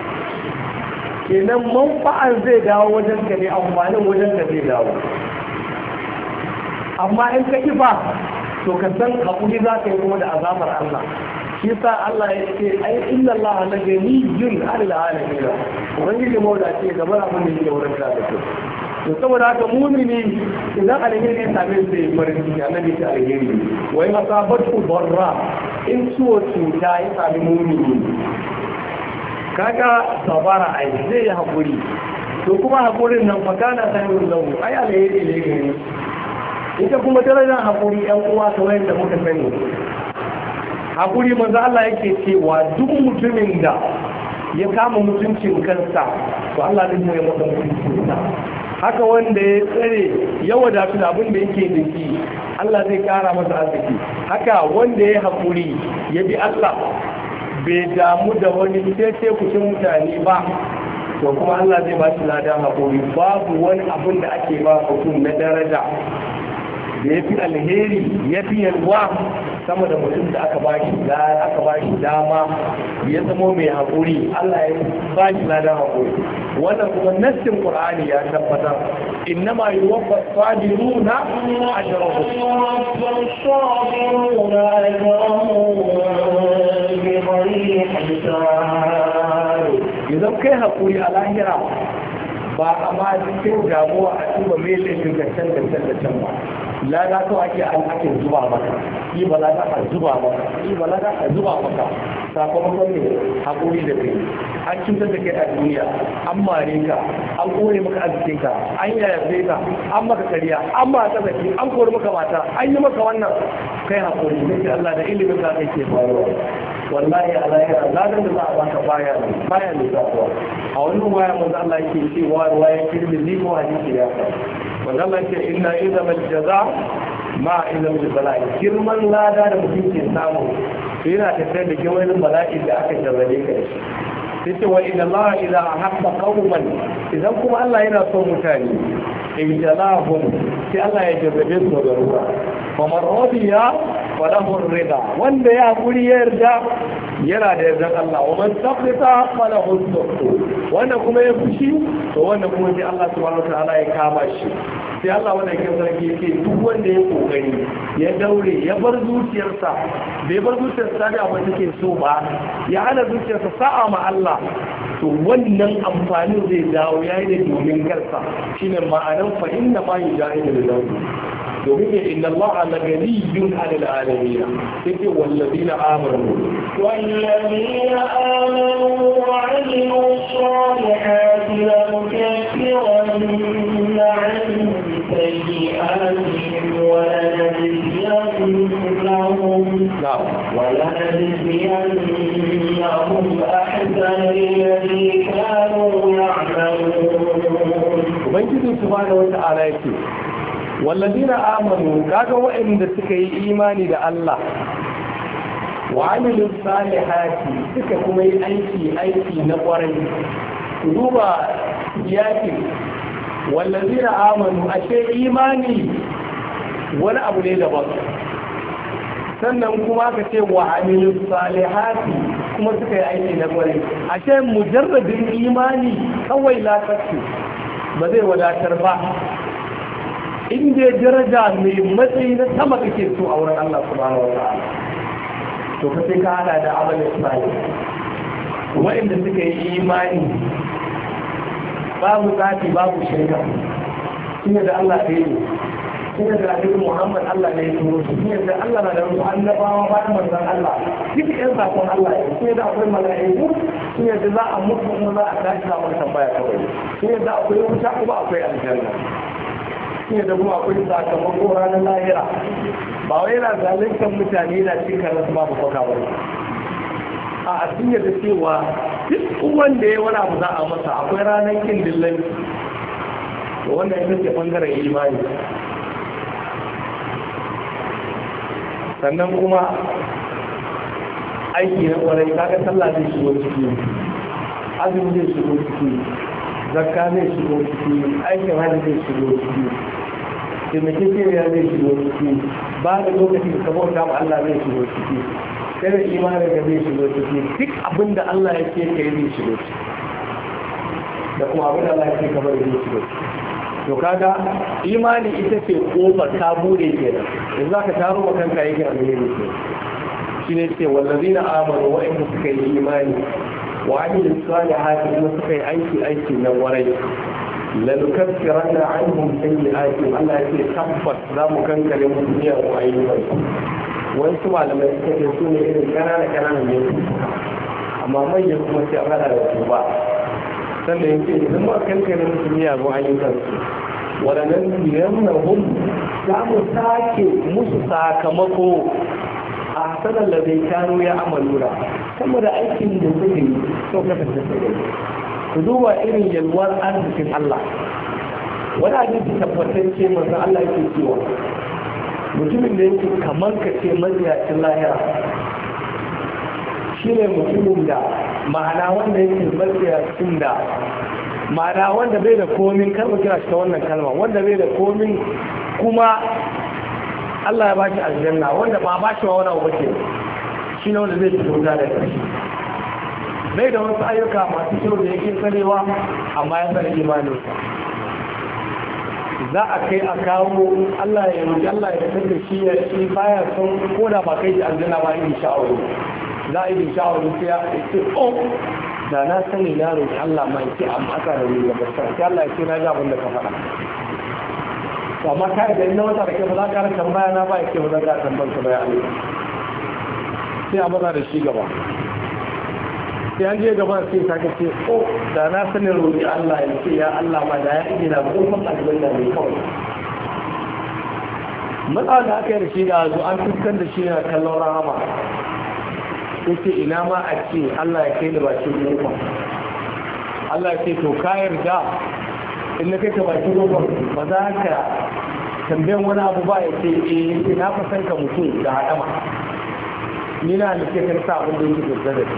kenan manfa'an zai dawo wajen ka ne amfanin wajen ka zai dawo amma in ka kifa to ka san hakuri za ka yi kuma da azabar Allah shi sa Allah ya ce ai inna Allah la ganiyyun 'anil 'alamin ubangiji mawda ce gaban abin da yake wurin ka da to to saboda haka mumini idan alheri ya same shi farin ciki annabi ta alheri wai masabatu barra in ciwo cuta ya sami mumini kaga sabara ai zai yi hakuri to kuma hakurin nan fakana sayyidul lahu ai alheri ne gare ita kuma darajar hakuri yan uwa kamar yadda muka sani hakuri manzo Allah yake cewa duk mutumin da ya kama mutuncin kansa to Allah zai yi masa mutuncin sa haka wanda ya tsare ya wadatu da abin da yake da shi Allah zai kara masa arziki haka wanda ya hakuri ya bi Allah bai damu da wani sai kucin mutane ba to kuma Allah zai ba shi ladan haƙuri babu wani abin da ake ba mutum na daraja da ya fi alheri ya fi yalwa sama da mutum da aka ba shi aka ba shi dama ya zama mai haƙuri Allah ya ba shi ladan haƙuri wannan kuma nassin Qur'ani ya tabbatar innama yuwaffa as-sabiruna ajrahum idan kai haƙuri a lahira ba a ma cikin damuwa a tuba mai laifin da can da can da can ba lada kawai ake an ake zuba maka yi ba lada a zuba maka yi ba lada a zuba maka sakamakon ne haƙuri da kai an cutar da kai a duniya an mare ka an kore maka arzikinka an yayyafe ka an maka kariya an ma ka zaki an kore maka mata an yi maka wannan kai haƙuri sai Allah da ilimin ka kai ke faruwa wallahi a lahira ladan da za a baka baya ne baya ne zafuwa a wani ruwaya manzo Allah yake cewa ruwaya kirmin ni ko hadisi ya fa manzo Allah yake inna idza mal jaza ma idza mal bala'i girman lada da mutum ke samu to yana tafiya da girman bala'i da aka jarrabe ka shi sai ce wa inna Allah idza ahabba qauman idan kuma Allah yana son mutane ibtalahum sai Allah ya jarrabe su da ruwa kamar radiya falahu rida wanda ya guri ya yarda yana da yardan Allah wa man taqita falahu suqtu wanda kuma ya fushi to wanda kuma sai Allah subhanahu wa ta'ala ya kama shi sai Allah wanda yake sarki yake duk wanda ya kokari ya daure ya bar zuciyarsa bai bar zuciyarsa da abin da take so ba ya hana zuciyarsa sa'a ma Allah to wannan amfani zai dawo yayi da domin garsa shine ma'anar fa inna ma yujahidu lillahi domin ya inna Allah la ganiyyun 'anil 'alamin sai wallazina amanu wallazina amanu wa 'amilus salihati la nukaffiranna 'anhum sayyi'atihim wa lanajziyannahum wa lanajziyannahum ahsana alladhi kanu ya'malun ubangiji subhanahu wa ta'ala yake wallazina amanu kaga waɗanda suka yi imani da Allah wa amilus salihati suka kuma yi aiki aiki na ƙwarai duba yaki wallazina amanu ashe imani wani abu ne daban sannan kuma ka ce wa amilus salihati kuma suka yi aiki na ƙwarai ashe mujarradin imani kawai lakarsu ba zai wadatar ba inda daraja mai matsayi na sama kake so a wurin Allah subhanahu wa ta'ala to ka sai ka hada da amalin salih wa'inda suka yi imani babu zafi babu shirka shine da Allah ɗaya ne sun yadda annabi Muhammad Allah ne ya turo shi sun yadda Allah na da wasu annabawa bayan manzon Allah duk ƴan sakon Allah ne sun yadda akwai mala'iku sun yadda za a mutu kuma za a tashi da wani tambaya kawai sun yadda akwai wuta kuma akwai aljanna sun yadda kuma akwai sakamako ranar lahira ba wai yana zaluntar mutane yana cika rasu babu kwaka ba a sun yadda cewa duk wanda ya wani abu za a masa akwai ranar kin dillan wannan ita ce bangaren imani sannan kuma aiki na kwarai kaga sallah zai shigo ciki azumi zai shigo ciki zakka zai shigo ciki aikin hajji zai shigo ciki taimakekeniya zai shigo ciki ba da lokaci da sabota ma Allah zai shigo ciki sai imanin da zai shigo ciki duk abin da Allah ya ce kai zai shigo ciki da kuma abin da Allah ya ce kamar zai shigo ciki to kaga imani ita ce kofar ta bude kenan yanzu zaka taro wa kanka yake alheri ke shine ce wallazina amanu wa in suka yi imani wa amilu salihati kuma suka yi aiki aiki na warai lanukaffiranna anhum sayyi'atihim Allah ya ce tabbas za mu kankare mu duniya wa ayyukan wasu malamai suka ce su ne irin ƙananan ƙananan ne amma manyan kuma sai an hada da su ba sannan yake idan ma kankare musu miyagun ayyukansu waɗannan biyan hun za mu sake musu sakamako a sanar da zai kano ya amalura sama da aikin da suke yi sau kasance sai ku duba irin yalwar arzikin Allah wani abin tabbatacce masu Allah yake cewa mutumin da yake kamar ka ce maziyacin lahira shi ne mutumin da ma'ana wanda yake maziyacin da ma'ana wanda bai da komin kalma kira shi ta wannan kalma wanda bai da komin kuma Allah ya bashi aljanna wanda ba ba shi wa wani abu ke shi ne wanda zai fi wuta da ƙarshe bai da wasu ayyuka masu kyau da yake tsarewa amma ya tsare imaninsa za a kai a kawo Allah ya roƙi Allah ya fitar da shi ya shi baya son ko da ba kai shi aljanna ba yin sha'awa za a yi sha'awa sai ya ce oh da na sani na roƙi Allah mai ce amma aka da ni gaba sai Allah ya ce na ga abin da ka faɗa to amma kai da ina wata da ke ba za ka ran tambaya na ba yake ba za ka tambayar ka bai Allah sai a maza da shi gaba sai an je gaban sai ta ce oh da na sani roƙi Allah ya ce ya Allah ma da ya ije na gurfan aljanna ne kawai matsa da aka yi da shi da zo an fuskar da shi na kallon rahama yace ina ma a ce Allah ya kai da bakin gurfa Allah ya ce to ka yarda in na kai ka bakin gurfa ba za ka tambayan wani abu ba ya ce eh yace na fasan ka mutum da hadama ni na nake kan sa abin da yake da da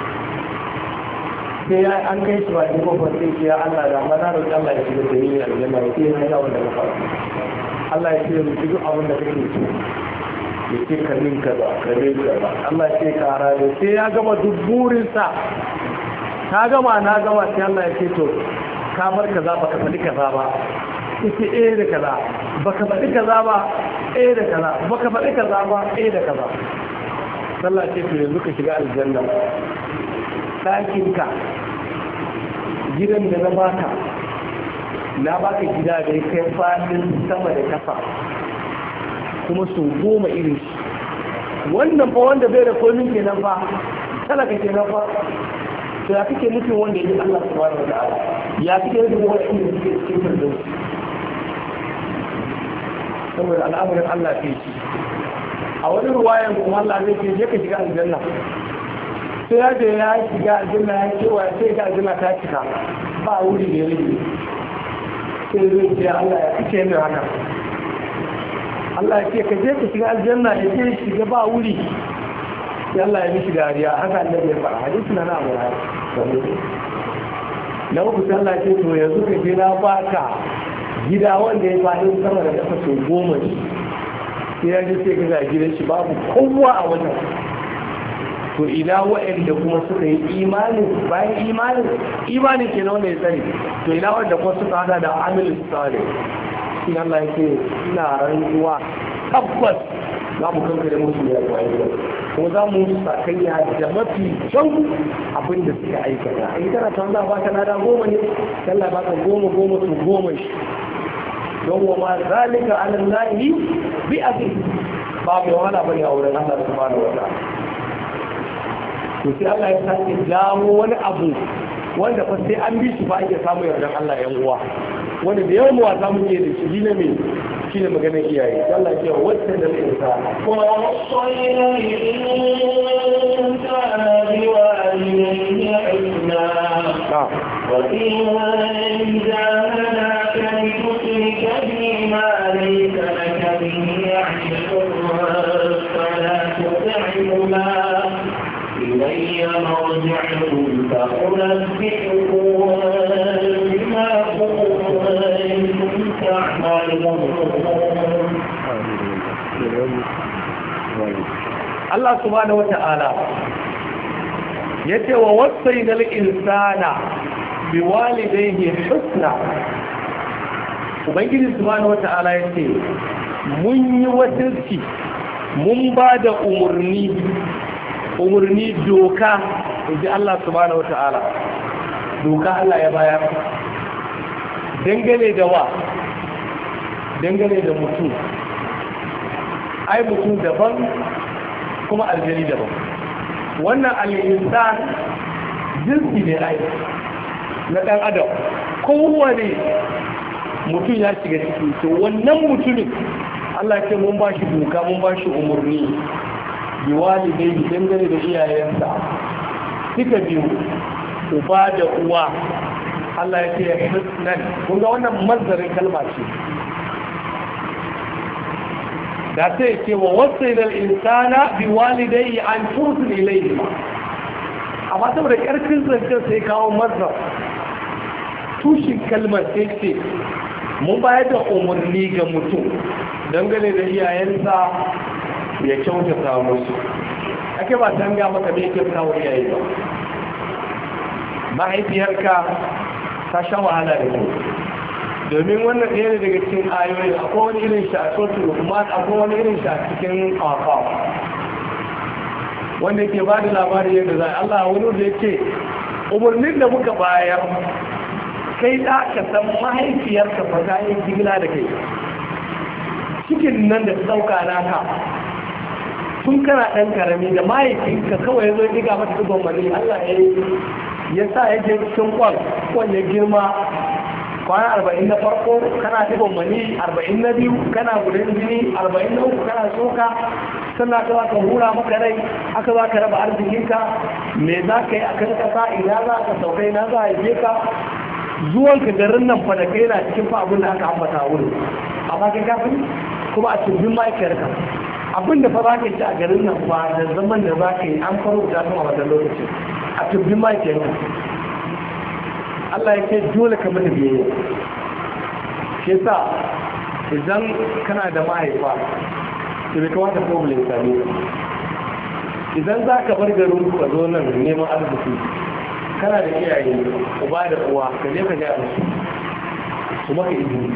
sai an kai shi bakin gurfa sai ya Allah da ma na roƙi Allah ya shiga da ni aljanna ya ce na ga wanda ka fara Allah ya ce mu duk abin da kake so ya ce kamin kaza kamin kaza Allah ya ce kara da sai ya gama duk burinsa ta gama na gama sai Allah ya ce to ka bar kaza baka faɗi kaza ba yace eh da kaza baka faɗi kaza ba eh da kaza baka faɗi kaza ba eh da kaza Allah ya ce to yanzu ka shiga aljanna ɗakinka gidan da na baka na baka gida da ya kai fadin sama da kasa kuma su goma irin shi wannan fa wanda bai da komin kenan fa talaka kenan fa to ya kike nufin wanda yake Allah subhanahu wa ta'ala ya kike nufin wanda yake cikin cikin firdausi saboda al'amarin Allah ke ci a wani ruwayan kuma Allah zai ce je ka shiga aljanna sai ya je ya shiga aljanna ya ce wa sai ga aljanna ta cika ba wuri da yake sai zai ce Allah ya kike ne haka Allah ya ce ka je ka shiga aljanna ya ce shiga ba wuri sai Allah ya mishi dariya haka annabi ya fara hadisi na Abu Hurairah na uku sai Allah ya ce to yanzu ka je na baka gida wanda ya fadi sama da kafa so goma ne sai ya je sai ga gidan shi babu kowa a wajen to ina wa'anda kuma suka yi imani bayan imani imani ke na wanda ya sani to ina wanda kuma suka hada da amilin salih shi Allah yake ina rantsuwa tabbas za mu kankare musu da yawa kuma za mu sakayya da mafi kyau abin da suka aikata in kana ta wanda baka nada goma ne Allah baka goma goma to goma shi don wa ma zalika ala allahi bi aziz ba mai wahala bane a wurin Allah subhanahu wa ta'ala to sai Allah ya sake jawo wani abu wanda fa sai an bi shi ba ake samu yardan Allah yan uwa wanda da yawan wasa muke da shi ne mai shi ne maganar iyaye Allah ya ce wacce da insana wa wasayna al-insana biwalidayhi ihsana wa in jahadaka litushrika bima laysa laka bihi 'ilmun fala tuti'huma إلي مرجعكم فأنبئكم بما كنتم تعملون. الله سبحانه وتعالى yace wa wasaina al-insana biwalidayhi husna ubangiji subhanahu wata'ala yace mun yi wasirci mun ba da umurni umurni doka inji Allah subhanahu wata'ala doka Allah ya bayar dangane da wa dangane da mutum ai mutum daban kuma aljani daban wannan al-insan jinsi ne ai na dan adam kowane mutum ya shiga ciki to wannan mutumin Allah ya ce mun ba shi doka mun ba shi umurni biwalidai dangane da iyayensa suka biyu uba da uwa Allah ya ce husnan kun ga wannan mazdarin kalma ce da sai ce wa wasaina al-insana biwalidai an tusil ilayhi amma saboda karfin zancen sai kawo mazdar tushin kalmar sai ce mun bayar da umarni ga mutum dangane da iyayensa ya kyautata musu ake ba ta ga maka da yake kawo iyaye ba mahaifiyarka ta sha wahala da ku domin wannan ɗaya ne daga cikin ayoyi akwai wani irin shi a sotu kuma akwai wani irin shi a cikin akawa wanda yake ba da labari yadda za Allah wani da yake umarnin da muka bayar kai da ka san mahaifiyarka fa ta yi jigila da kai cikin nan da sauka naka tun kana ɗan karami da mahaifinka kawai ya zo ya diga mata dubban mani Allah ya ya sa ya je cikin kwan kwan ya girma kwana arba'in na farko kana dubban mani arba'in na biyu kana gudun jini arba'in na uku kana soka sannan ka za ka hura maka rai aka za ka raba arzikinka me za ka yi a kan kasa ina za ka sauka ina za a yi ka zuwanka garin nan fa da kai na cikin fa abin da aka ambata wurin amma kai kafin kuma a cikin ma'aikiyarka abin da fa za ka ci a garin nan ba da zaman da za ka yi an faro da kuma wannan lokacin a cikin ma'aikiyarka Allah ya ce dole ka mata biyayya shi yasa idan kana da mahaifa to bai kamata problem same ka idan za ka bar garin ka zo nan neman arziki kana da iyaye uba da uwa ka je ka ga su su maka izini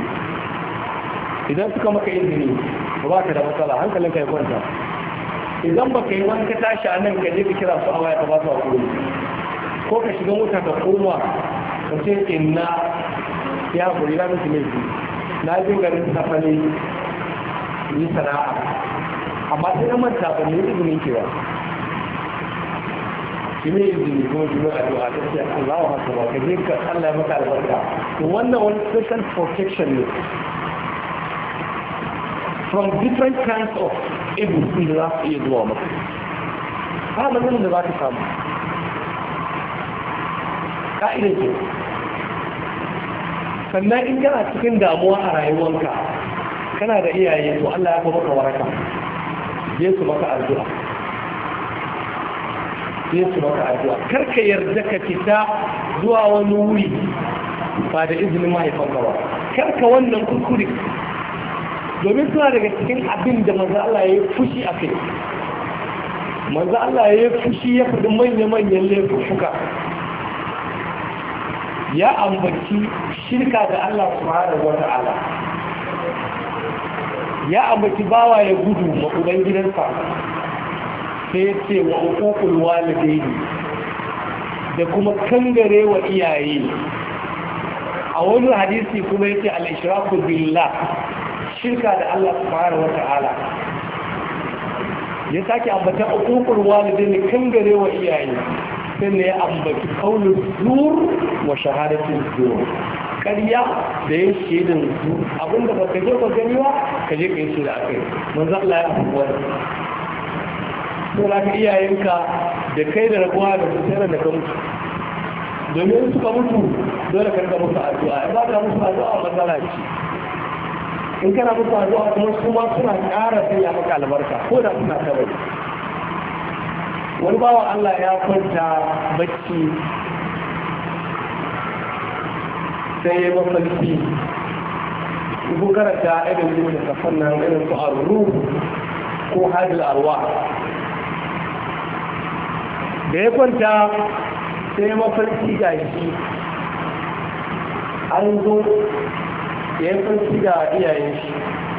idan suka maka izini ba ka da matsala hankalin ka ya kwanta idan ba ka yi wani ka tashi a nan ka je ka kira su a waya ka ba su a kuri ko ka shiga mota ka koma ka ce inna ya kuri na miki laifi na jin garin safane yi sana'a amma sai na manta ba ne izinin kewa shi ne izini kuma shi ne addu'a ta ce Allahu akbar ka je ka Allah ya maka albarka to wannan wani special protection ne from different kinds of evil da za su iya zuwa maka ba maganin da za ka samu ka'ida ce sannan in kana cikin damuwa a rayuwanka kana da iyaye to Allah ya fi maka waraka je su maka addu'a je su maka addu'a karka yarda ka fita zuwa wani wuri ba da izinin mahaifanka ba karka wannan kuskure domin suna daga cikin abin da manzo Allah ya yi fushi a kai manzo Allah ya yi fushi ya faɗi manya-manyan laifuka ya ambaci shirka da Allah subhanahu wata'ala ya ambaci bawa ya gudu ma uban gidansa sai ya ce wa uququl walidaini da kuma kangare wa iyaye a wani hadisi kuma yake al-ishraku billah, shirka da Allah subhanahu wata'ala. Ya sake ambata uququl walidaini, kan gare wa iyaye, sai ne ya ambaci qaulul zur wa shahadatul zur, ƙarya da yin shaidan zur, abinda ba ka je ka gani ba ka je ka yi shaida akai. Manzo Allah ya abuwa to la iyayenka da kai da rabuwa da tsere da ka mutu, domin suka mutu dole ka rika musu addu'a, ba ka musu addu'a matsala ce. In kana musu addu'a kuma su ma suna ƙara sanya maka albarka ko da suna kawai. Wani bawan Allah ya kwanta bacci sai ya mafarki, ko karanta irin zuwa da kafan nan irin su arru ko hadil arwa. Da ya kwanta sai ya mafarki ga shi an zo ya yi farki da iyayen shi,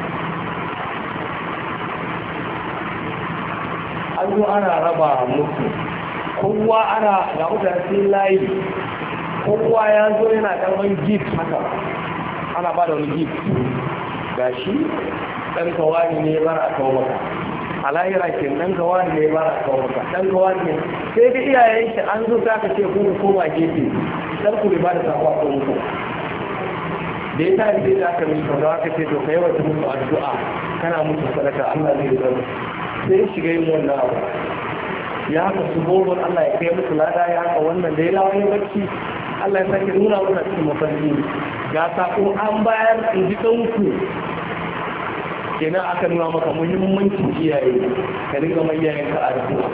an zo ana raba musu, kowa ana ga mutane layi, kowa ya zo yana karban gift haka, ana ba da wani gift ga shi ɗan kawani ne bara a kawo maka, a lahira ke ɗan kawani ne bara a kawo maka, ɗan kawani ne sai ga iyayen shi an zo ta ka ce kuma koma gefe, sarku bai ba da sakwa ko muku. Da ya ta yi da aka mika da aka ce to kai wata musu addu'a kana musu sadaka Allah zai zama, sai ya shiga yin wannan abu ya haka su gobin Allah ya kai musu lada, ya haka wannan da ya lawa ya bacci Allah ya sake nuna mana cikin mafarki ga sako an bayar in ji ɗanku kenan aka nuna maka muhimmancin iyaye ka dinga mai iyayen ka addu'a,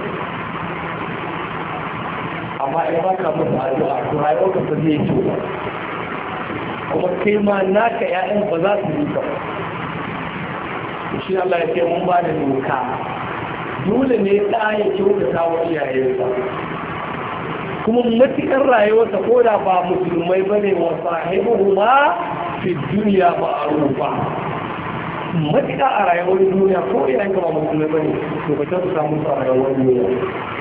amma in baka musu addu'a to rayuwar ka ba zai yi kuma kai ma naka ƴaƴan ba za su yi ka. Shi Allah ya ce mun ba da doka dole ne ɗa ya kyautata wa iyayensa, kuma matuƙar rayuwarsa ko da ba musulmai ba ne wa sahibu ma fi duniya ba a rufa, matuƙa a rayuwar duniya ko iyayenka ba musulmai ba ne to ka kyautata musu a rayuwar duniya.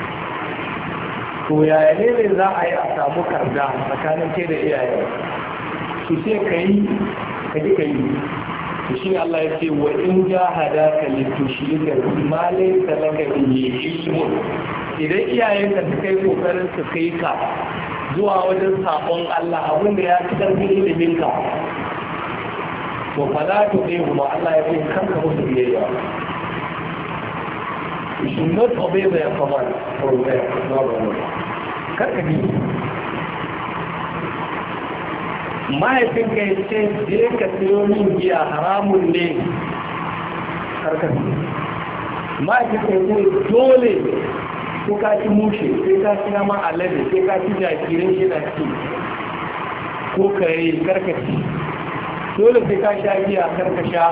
To yaya ne ne za a yi a samu karda tsakanin ke da iyayen su ce ka yi ka ji ka yi. To shi Allah ya ce wa in jahada ka litushrika ma laysa laka bihi ilmun, idan iyayenka suka yi kokarin su kai ka zuwa wajen sabon Allah abin da ya fi karfin ilimin ka, to fa za ta kai kuma Allah ya ce kanka musu biyayya. You should not obey their command or their no karka bi. Mahaifinka ya ce je ka siyo min giya haramun ne, karka bi. Mahaifinka ya ce dole ko ka ci mushe sai ka ci nama alade sai ka ci jakirin shi na ci ko kare karka ci, dole sai ka sha giya karka sha.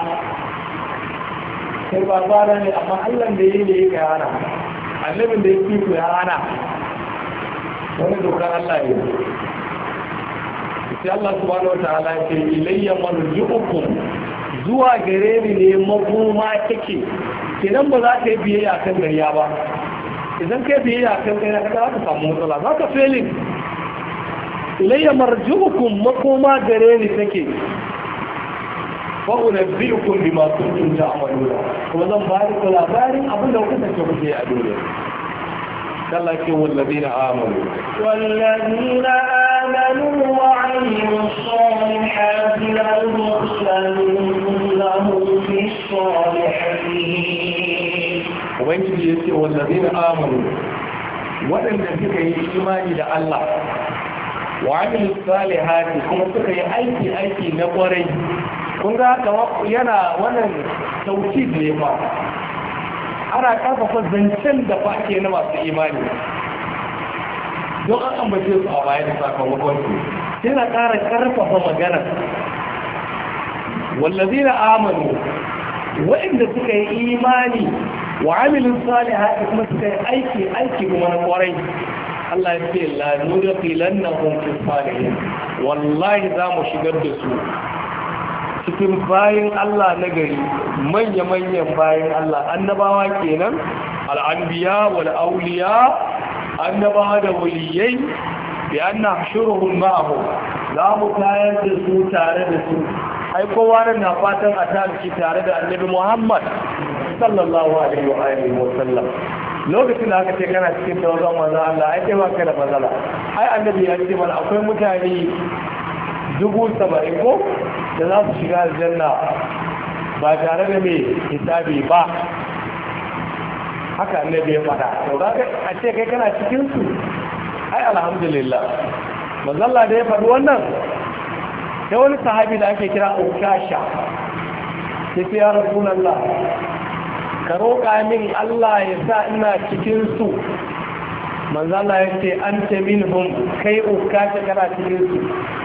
Sai ba bara ne amma Allah da yi ne ya hana, annabin da ya fi ku ya hana, wani dokar Allah ya yi. Sai Allah subhanahu wataala ya ce ilayya marji'ukum, zuwa gare ni ne makoma take, kenan ba za ka yi biyayya kan gariya ba. Idan ka yi biyayya kan gariya ka za ka samu matsala, za ka felin. Ilayya marji'ukum, makoma gare ni take, fa'unabbi'ukum bima kuntum ta'maluna, kuma zan ba ku labarin abin da kuka ce kuke a duniya. Allah ke wallazina amanu wallazina amanu wa 'amilus salihati lahum bis-salihin. Ubangiji yace wallazina amanu, waɗanda suka yi imani da Allah wa 'amilus salihati kuma suka yi aiki aiki na ƙwarai. Kun ga haka yana wannan sauki ne ba, ana karfafa zancen da fa ke na masu imani don an ambace su a baya da sakamakon su, yana ƙara karfafa magana. Wallazina amanu, waɗanda suka yi imani wa amilin salihati kuma suka yi aiki aiki kuma na kwarai. Allah ya ce la nudkhilannahum fi salihin, wallahi za mu shigar da su cikin bayan Allah na gari, manya-manyan bayan Allah, annabawa kenan, al'anbiya wal auliya, annabawa da waliyai, bi anna shuruhum ma'ahu, za mu tayar da su tare da su ai kowa nan na fatan a tashi tare da annabi Muhammad sallallahu alaihi wa alihi wa sallam lokacin da aka ce kana cikin tawazon manzon Allah ai kai ba ka da matsala ai annabi ya ce mana akwai mutane dubu saba'in ko da za su shiga aljanna ba tare da mai hisabi ba haka annabi ya fada to ga a ce kai kana cikin su ai alhamdulillah manzon Allah da ya faɗi wannan sai wani sahabi da ake kira Ukasha sai ya Rasulullah ka roƙa min Allah ya sa ina cikin su manzo Allah ya ce anta minhum kai Ukasha kana cikin su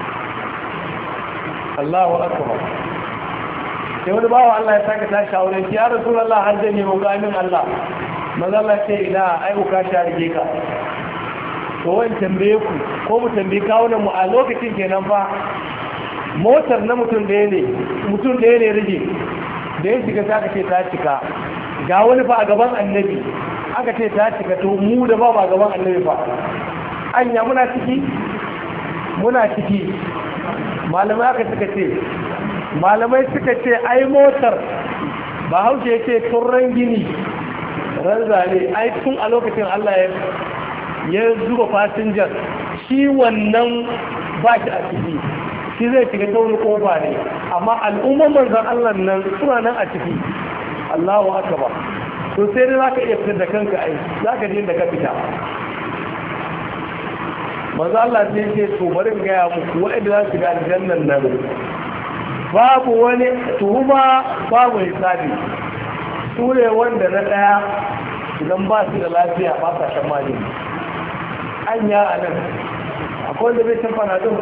Allahu akbar sai wani bawa Allah ya saka tashi aure shi ya Rasulullah har da ne roƙa min Allah manzo Allah ya ce ina ai Ukasha rige ka to wani tambaye ku ko mu tambaye kawunan mu a lokacin kenan fa motar na mutum ɗaya ne mutum ɗaya ne rige da ya shiga ta ce ta cika ga wani fa a gaban annabi aka ce ta cika to mu da ba ba gaban annabi fa anya muna ciki muna ciki malamai aka suka ce malamai suka ce ai motar ba haushe ya ce turren gini ranzane ai tun a lokacin Allah ya ya zuba fasinjar shi wannan ba shi a ciki shi zai shiga ta wani kofa ne amma al'ummar manzan Allah nan suna nan a ciki Allahu akbar to sai dai zaka iya fitar da kanka ai zaka je da ka fita manzo Allah sai ce to bari in ga muku wanda za su ga aljannan nan babu wani tuhuma babu hisabi su ne wanda na daya idan ba su da lafiya ba sa shan magani anya anan akwai wanda bai san fanadol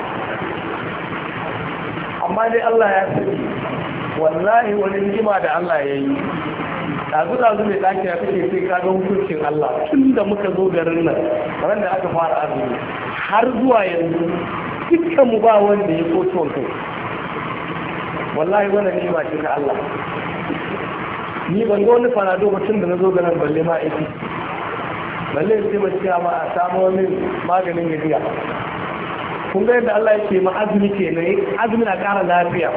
amma dai Allah ya sani wallahi wani ni'ima da Allah ya yi ɗazu-ɗazu mai ɗaki ya kake sai ka ga hukuncin Allah tun da muka zo garin nan ran da aka fara azumi har zuwa yanzu dukkan mu ba wanda ya ko ciwon kai wallahi wannan ni'ima ce ta Allah ni ban ga wani fanado ba tun da na zo garin balle ma aiki balle sai ba ciya ma a samu wani maganin gajiya kun ga yadda Allah yake ma azumi kenan azumi na ƙara lafiya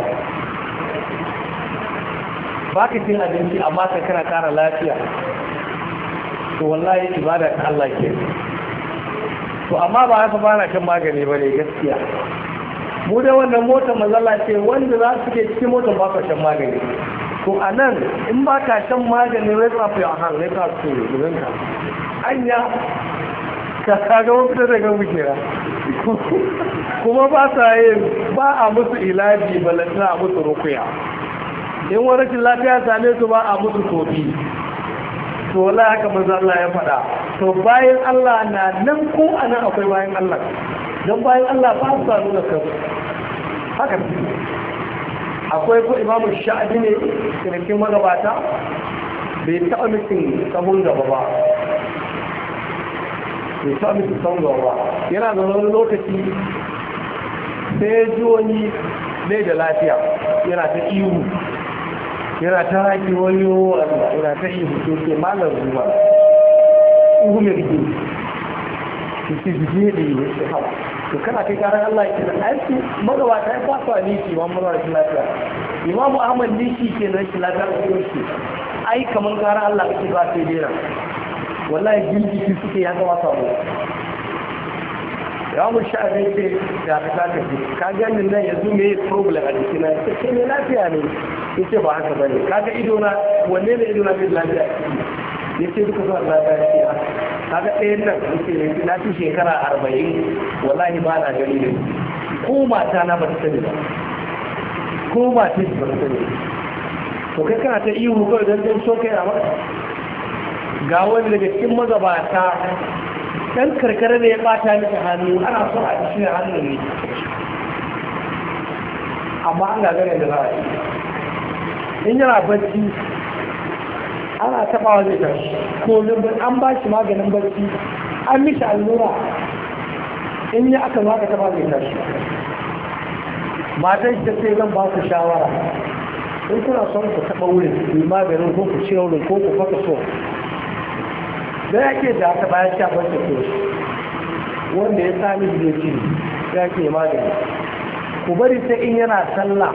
ba ka cin abinci amma ka kana ƙara lafiya to wallahi ibada ta Allah ke to amma ba haka ba na kan magani ba ne gaskiya mu da wannan motar mazalla ce wanda za su ke cikin motar ba ka shan magani to a nan in ba ka shan magani rai tsafi a han rai ka su ka anya ka kaga wani fitar daga mukera kuma ba sa yin ba a musu ilaji balantana a musu rukuya in wani rashin lafiya same su ba a musu tofi to wala haka manzo Allah ya faɗa to bayan Allah na nan ko anan akwai bayan Allah don bayan Allah ba su nuna kansu haka akwai ko imamu sha'abi ne cikin magabata bai taɓa mutum sahun gaba ba bai taɓa mutum sahun gaba ba yana da wani lokaci sai ya ji wani bai da lafiya yana ta ihu yana ta haƙi wani Allah yana ta ihu ke ke malar zuwa ihu mai rike ke ce jije da yi wasu hawa to kana kai karan Allah ke da aiki magabata ya fasa niki ma mara rashin lafiya imamu ahmad niki ke da rashin lafiya a cikin shi ai kamar karan Allah kake ba sai dera wallahi jirgin suke ya gama samu yawon sha'adai ce da ka ta tafi ka ganin nan yanzu me problem a jikina ya ce ne lafiya ne ya ce ba haka bane kaga idona wanne ne idona bai lafiya ya ce duka zuwa lafiya ya ce kaga ɗayan nan ya ce yanzu na fi shekara arba'in wallahi ba na gani ne ko mata na ba ta sani ba ko mata ba ta sani to kai kana ta ihu kawai don don so kai a maka ga wani daga cikin magabata dan karkara ne ya bata miki hannu ana so a cikin hannun ne amma an gagara da za a yi in yana bacci ana tabawa zai tashi ko an ba shi maganin bacci an mishi allura in yi aka zo aka taba zai tashi matan shi ta ce zan ba ku shawara in kuna son ku taɓa wurin ku yi maganin ko ku cire wurin ko ku faka so da yake da aka bayan shafar da ke wanda ya sami zai ci ya ke magani. Ku bari sai in yana sallah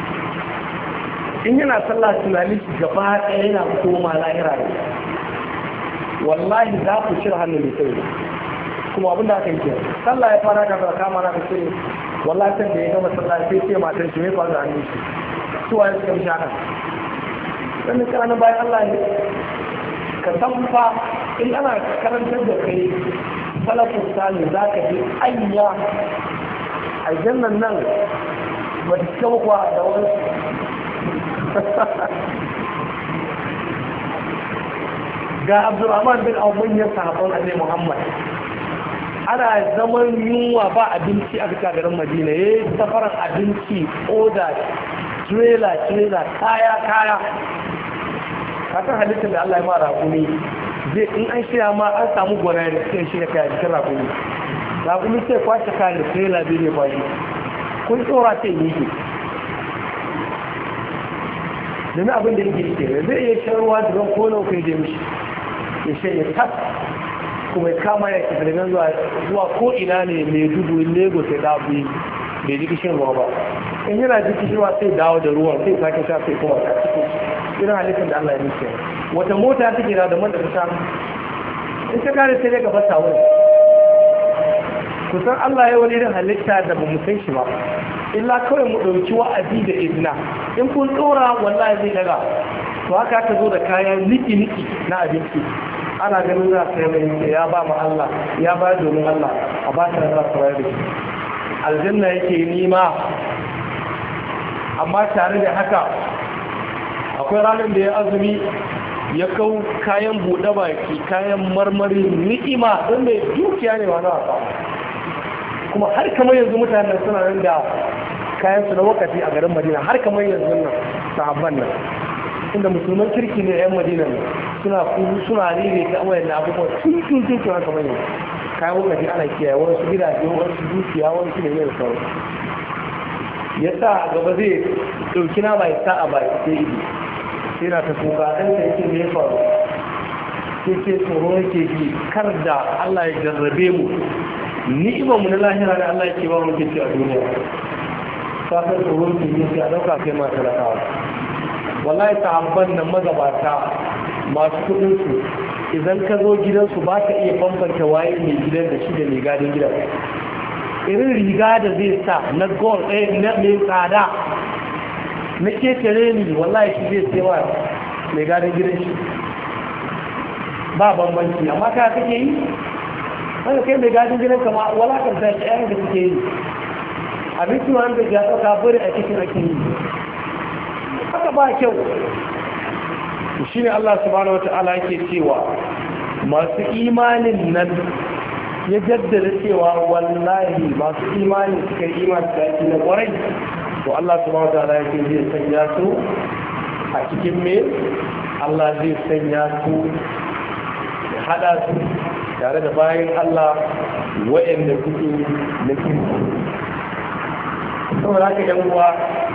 in yana sallah tunani shi gaba ɗaya yana koma lahira ne, wallahi za ku cire hannu mai sai kuma abin da aka yi ke sallah ya fara ka fara kama na ka ce wallahi sai da ya gama sallah sai ce matan shi mai faru da hannun shi su waye suka mishi haka sannan kananan bayan Allah ne ka san fa in ana karantar da kai salafin sani za ka ji ayya aljannan nan ba ta cika kwa da wani ga Abdurrahman bin Auf ya sahabban Annabi Muhammad ana zaman yunwa ba abinci a cikin garin Madina yayi safaran abinci oda trailer trailer kaya kaya kasan halittar da Allah ya mara rakumi zai in an shirya ma an samu gwana da suke shirya kai a cikin rakumi rakumi sai kwace kayan da trailer zai ne kwashi kun tsora sai yi ke domin abin da yake ke zai iya shan ruwa da zan kone kai da mishi ya shan ya tas kuma ya kama ya ke daga zuwa zuwa ko ina ne mai dubu lagos ya dawo bai ji kishin ruwa ba in yana ji kishin ruwa sai dawo da ruwan sai sake sha sai kuma ta cikin irin halittar da Allah ya nufi wata mota take da man da ta sha in ta kare sai dai gaba ta wani kusan Allah ya wani irin halitta da ba mu san shi ba illa kawai mu ɗauki wa'azi da izina in kun tsora wallahi zai daga to haka ka zo da kayan niki-niki na abinci ana ganin za ka yi ya ba mu Allah ya ba domin Allah a ba ta za su bayar da shi aljanna yake nima amma tare da haka akwai ranar da ya azumi ya kau kayan buɗe baki kayan marmari ni'ima don mai dukiya ne wani wasa kuma har kamar yanzu mutanen suna nan da kayan su na wakati a garin Madina har kamar yanzu nan sahabban nan inda musulman kirki ne yan Madina ne suna kudu suna rere ta wayan na abubuwa tun tun tun tun kamar yanzu kayan wakati ana kiyaye wasu gidaje wasu dukiya wasu ne mai sauran ya sa gaba zai ɗauki na bai sa a bai sai ido sai na ta kuka ɗan ta yake ne faru sai ce tsoro yake ji kar da Allah ya jarrabe mu ni'imar mu na lahira da Allah yake ba mu ke ci a duniya ta san tsoro ke yi sai a ɗauka kai ma talakawa wallahi sahabban nan magabata masu kuɗin su idan ka zo gidansu ba ka iya bambanta waye mai gidan da shi da mai gadin gidan irin riga da zai sa na gold ɗaya na mai tsada na ketare ni wallahi shi zai sewa mai gadin gidan shi ba bambanci amma ka kake yi wanda kai mai gadin gidan kama walakar da shi ɗayan da suke yi abinci wanda ya ɗauka bari a cikin ake yi haka ba kyau shi ne Allah subhanahu wata'ala yake cewa masu imanin nan ya jaddada cewa wallahi masu imani suka yi imani da ake na kwarai to Allah subhanahu wata'ala yake zai sanya su a cikin me Allah zai sanya su ya hada su tare da bayan Allah waɗanda suke na kirki saboda haka yan uwa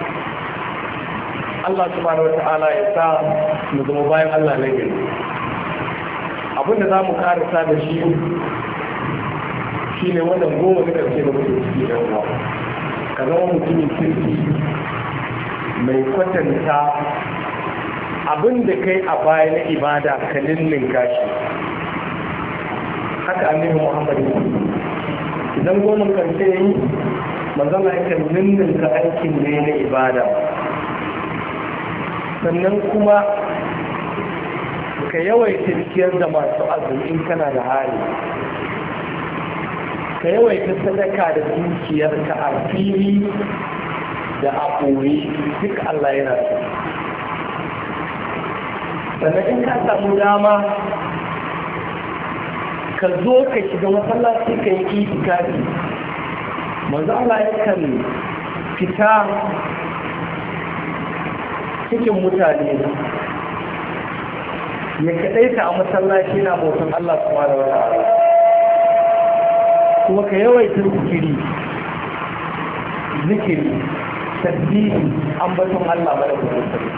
Allah subhanahu wata'ala ya sa mu zama bayan Allah na gari abinda za mu karasa da shi shi ne wannan goma da ƙarshe da muke ciki da uwa ka zama mutumin kirki mai kwatanta abin da kai a baya na ibada ka ninninka shi haka annabi Muhammad idan goma ƙarshe yi manzon Allah ya ninninka aikin ne na ibada sannan kuma ka yawaita ciyar da masu azumi in kana da hali ka yawaita sadaka da dukiyarka a fili da a ɓoye duk Allah yana so sannan in ka samu dama ka zo ka shiga masallaci ka yi itikafi manzo Allah yakan fita cikin mutane ya kaɗaita a masallaci na bautan Allah subhanahu wa ta'ala kuma ka yawaita zikiri zikiri tasbihi ambaton Allah madaukakin sarki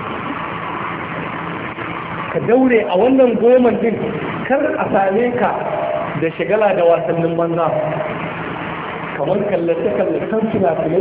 ka daure a wannan goma din kar a same ka da shagala da wasannin banza kamar kallace-kallacen fina-finai,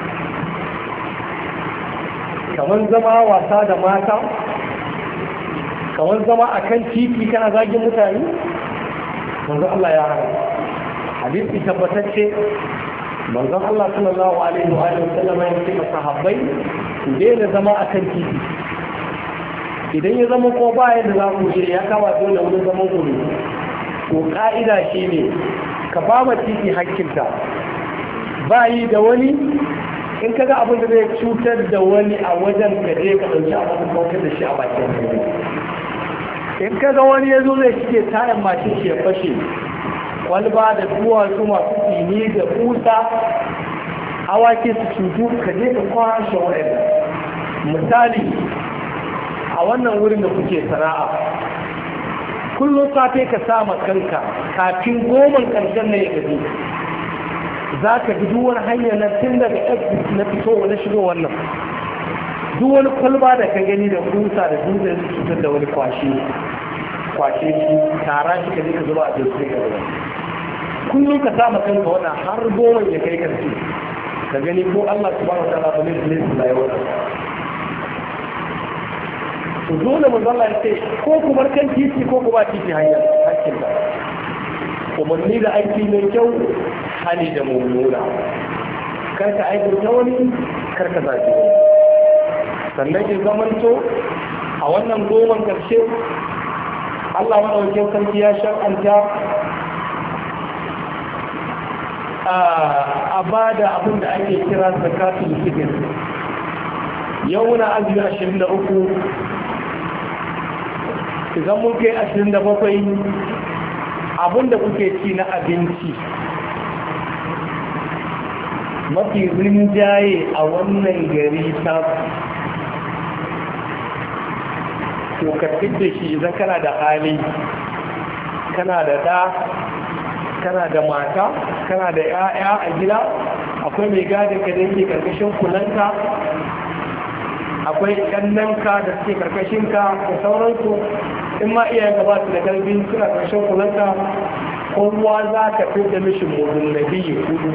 kamar zama wasa da mata, kamar zama a kan titi kana zagin mutane. manzon Allah ya hana. Hadisi tabbatacce manzon Allah sallallahu alaihi wa sallam ya ce ga sahabbai su daina zama a kan titi. Idan ya zama ko ba yadda za ku je ya kama dole wani zaman ku ne, to ka'ida shi ne ka ba ma titi hakkinta. Ba yi da wani in ka ga abin da zai cutar da wani a wajen ka je ka ɗauki abin kawar da shi a bakin ka. In ka ga wani ya zo zai cike tayan mashin shi ya fashe kwalba da duwatsu masu tsini da kusa awaki su cutu, ka je ka kwashe waɗanda. Misali a wannan wurin da kuke sana'a, kullum safe ka sama kanka kafin goman ƙarshen na ya gaji za ka bi duk wani hanyar na tun daga exit na fito na shigo wannan duk wani kwalba da ka gani da kusa da dutse da cutar da wani kwashe kwashe shi tara shi ka je ka zuba a jirgin ka zuba. Kullum ka sama kanka wannan har goman ya kai karshe ka gani ko Allah subhanahu wa ta'ala ba ne zai da yawa. To dole mu zalla ya ce ko kuma kan titi ko kuma titi hanyar hakkin ka. Umarni da aiki mai kyau, hali da mummuna. Kar ka aikata wani, kar ka zaɓi wani. Sannan in zamanto a wannan goman ƙarshe Allah maɗaukin sarki ya shar'anta a ba da abin da ake kira zakatul fitr. Yau muna azumi ashirin da uku, idan mun kai ashirin da bakwai abin da kuke ci na abinci mafi rinjaye a wannan gari ta to ka da shi idan kana da hali, kana da ɗa, kana da mata, kana da 'ya'ya a gida, akwai mai gadin ka da yake karkashin kulanka, akwai ƙannanka da suke karkashinka da sauransu. In ma iyayen ba su da karfi suna karshen kulanka, kowa za ka fi da mishin mudun na biyu kudu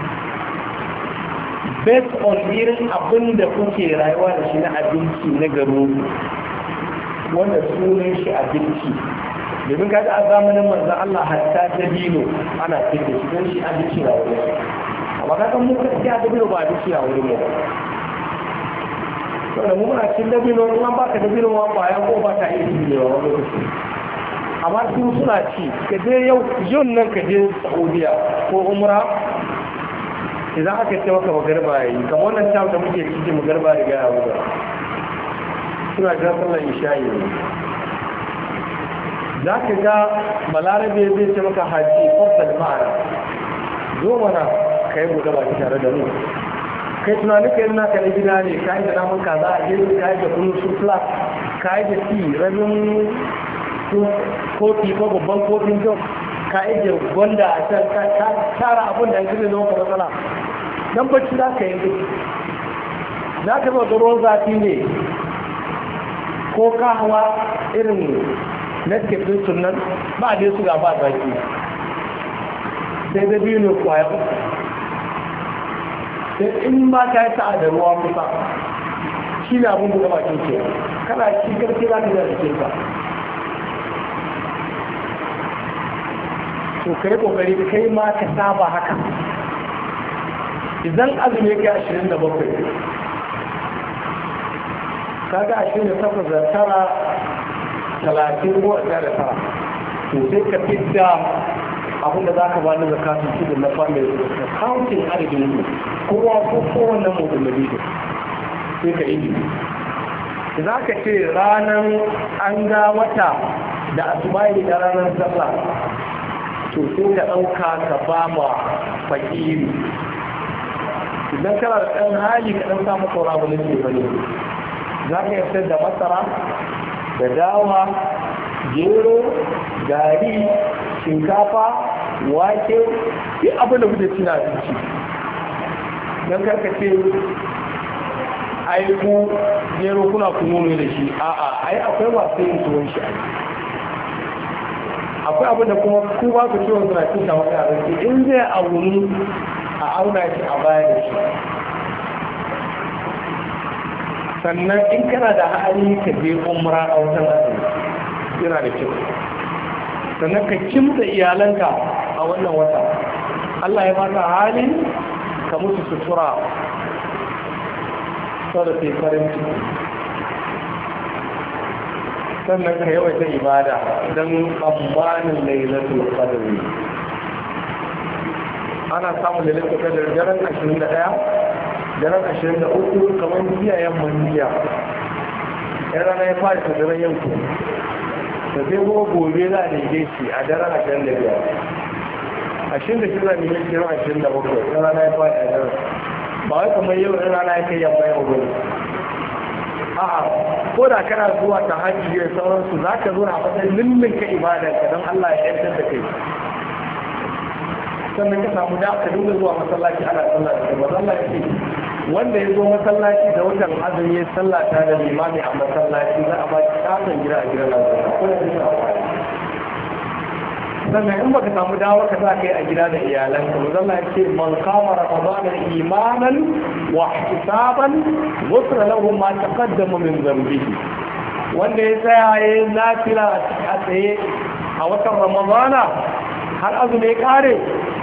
based on irin abin da kuke rayuwa da shi na abinci na garo wanda sunan shi abinci. Domin kaga a zamanin manzan Allah hatta dabino ana fi da shi don shi abinci na wurin shi, amma kaga mu gaskiya dabino ba abinci a wurin mu ba. saboda mu muna cikin dabino, in an baka dabino ma kwaya ko ba ta iya ci da wani lokaci, amma su suna ci. Ka je yau yau nan ka je Saudiya ko Umra, idan aka ce maka magarba yayi kamar wannan tawo da muke cikin magarba da gaya wuga suna ga sallar isha'i ne. Za ka ga balarabe zai ce maka haji fasal ma'ana, zo mana ka yi buɗe baki tare da mu. Kai tunani ka yi naka na gida ne, ka yi da namun kaza a gini, ka yi da kunu su flat, ka yi da ti rabin kofi ko babban kofin jok, ka yi da gwanda a can, ka tara abin da yanzu ne zama ka matsala. Nan bacci za ka yi duk. Za ka zo da ruwan zafi ne, ko kahawa irin netcap din sunan ba dai su ga ba zaki. Sai da biyu ne kwaya uku. Sai in ma ka yi sa'a da ruwa kusa shi ne abin da bakin ke kana ci karfi za ka yi da jikin ka. To kai kokari kai ma ka saba haka. Idan azumi ya kai ashirin da bakwai kaga ashirin da takwas da tara talatin ko a da tara, to sai ka fidda abin da za ka ba na zakatun cikin na family da counting adadin su kowa ko kowane mutum da biyu sai ka yi. Za ka ce ranar an ga wata da asubahi da ranar sallah, to sai ka ɗauka ka ba ma fakiri. Idan kana da ɗan hali ka ɗan samu saura wani ne bane, za ka yi da masara da dawa, gero, gari, shinkafa, wake, duk abin da kuke cin abinci. Don karkace ai ku gero kuna kuno ne da shi, a'a ai akwai masu yin tuwon shi. Akwai abin da kuma ku ba ku ciwon suna cin kamar abinci in zai a wuni a auna shi a baya da shi. Sannan in kana da hali ka je umra a watan azumi yana da kyau. Sannan ka kimta iyalanka a wannan wata. Allah ya baka halin ka musu sutura sau da farin ciki. Sannan ka yawaita ibada don tsammanin lailatul qadr. Ana samun lailatul qadr daren ashirin da ɗaya, daren ashirin da uku kamar jiya yamman jiya. Yan rana ya fara ta daren yanku. Da sai kuma gobe za a daidai shi a daren ashirin da biyar. Ashirin da shida ne mai kiran ashirin da bakwai, yan rana ya fara a daren. Ba wai kamar yau yan rana ya kai yamma yau gobe. A'a, ko da kana zuwa ta hajji da sauransu za ka zo na fatan lullun ka ibadanka don Allah ya yantar da kai. Sannan ka samu da ka dinga zuwa masallaci ana sallah da kuma Allah ya ce wanda ya zo masallaci da watan azumi ya sallata da limami a masallaci za a ba shi katon gida a gidan lafiya ko da bisa sannan in baka samu dawo ka za ka yi a gida da iyalanka ba Allah ya ce man kama ramadana imanan wa ihtisaban ghufira lahu ma taqaddama min dhanbihi wanda ya tsaya yayin nafila a tsaye a watan ramadana har azumi ya kare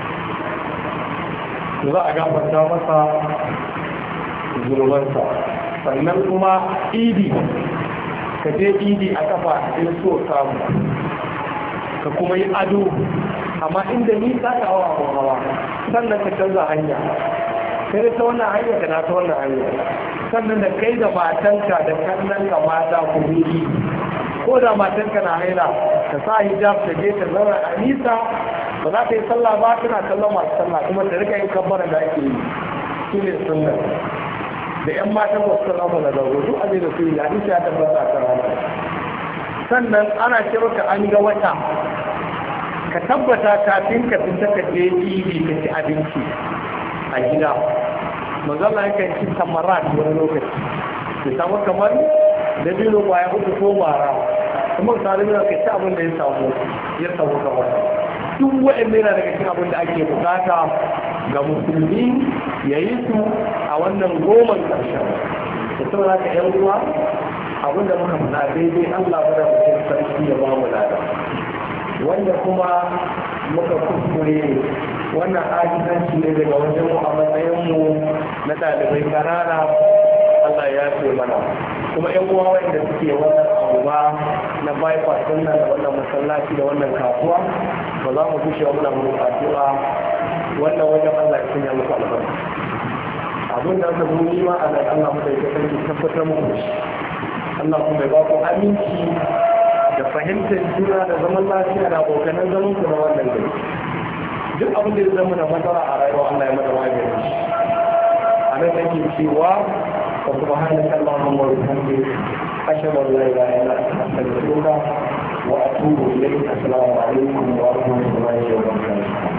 za a gafarta masa zunubansa. Sannan kuma idi ka je idi a kafa in so samu ka kuma yi ado amma inda ni ta kawo a hawa sannan ka canza hanya kai da ta wannan hanya ka na ta wannan hanya sannan da kai da matanka da kannan ka mata ku yi ko da matanka na haila ka sa hijab ta je ta zauna a nisa ba za ta yi sallah ba tana kallon masu sallah kuma ta rika yin kabbara da ake yi shi ne sunna da yan matan wasu sallah da zago duk abin da su yi hadisi ya tabbata a rana. Sannan ana ce maka an ga wata ka tabbata kafin ka fita ka je idi ka ci abinci a gida manzala yakan ci tamarat wani lokaci ka samu kamar da biyu kwaya uku ko bara kuma ka sami ka ci abin da ya samu ya samu kamar duk waɗanda yana daga cikin abin da ake bukata ga musulmi ya yi su a wannan goman ƙarshen da saboda ka yan uwa abin da muka faɗa daidai Allah bada mutum sarki ya ba mu lada wanda kuma muka kuskure wannan ajizanci ne daga wajen mu a matsayin mu na ɗalibai ƙanana Allah ya ce mana kuma yan uwa wanda suke wannan abuwa na bypass din nan da wannan masallaci da wannan kasuwa ba za mu kushe wa muna mu addu'a wannan wajen Allah ya sanya muku albarka abin da aka zo nima a nan Allah mu da ya kasance tabbatar muku shi Allah kuma ya ba ku aminci da fahimtar juna da zaman lafiya da abokanan zaman ku na wannan gari duk abin da ya zama da matsala a rayuwa Allah ya mata magani a nan nake cewa wa subhanaka allahumma wa bihamdika ashhadu an la ilaha illa anta astaghfiruka wa atubu ilayk assalamu alaikum wa rahmatullahi wa barakatuh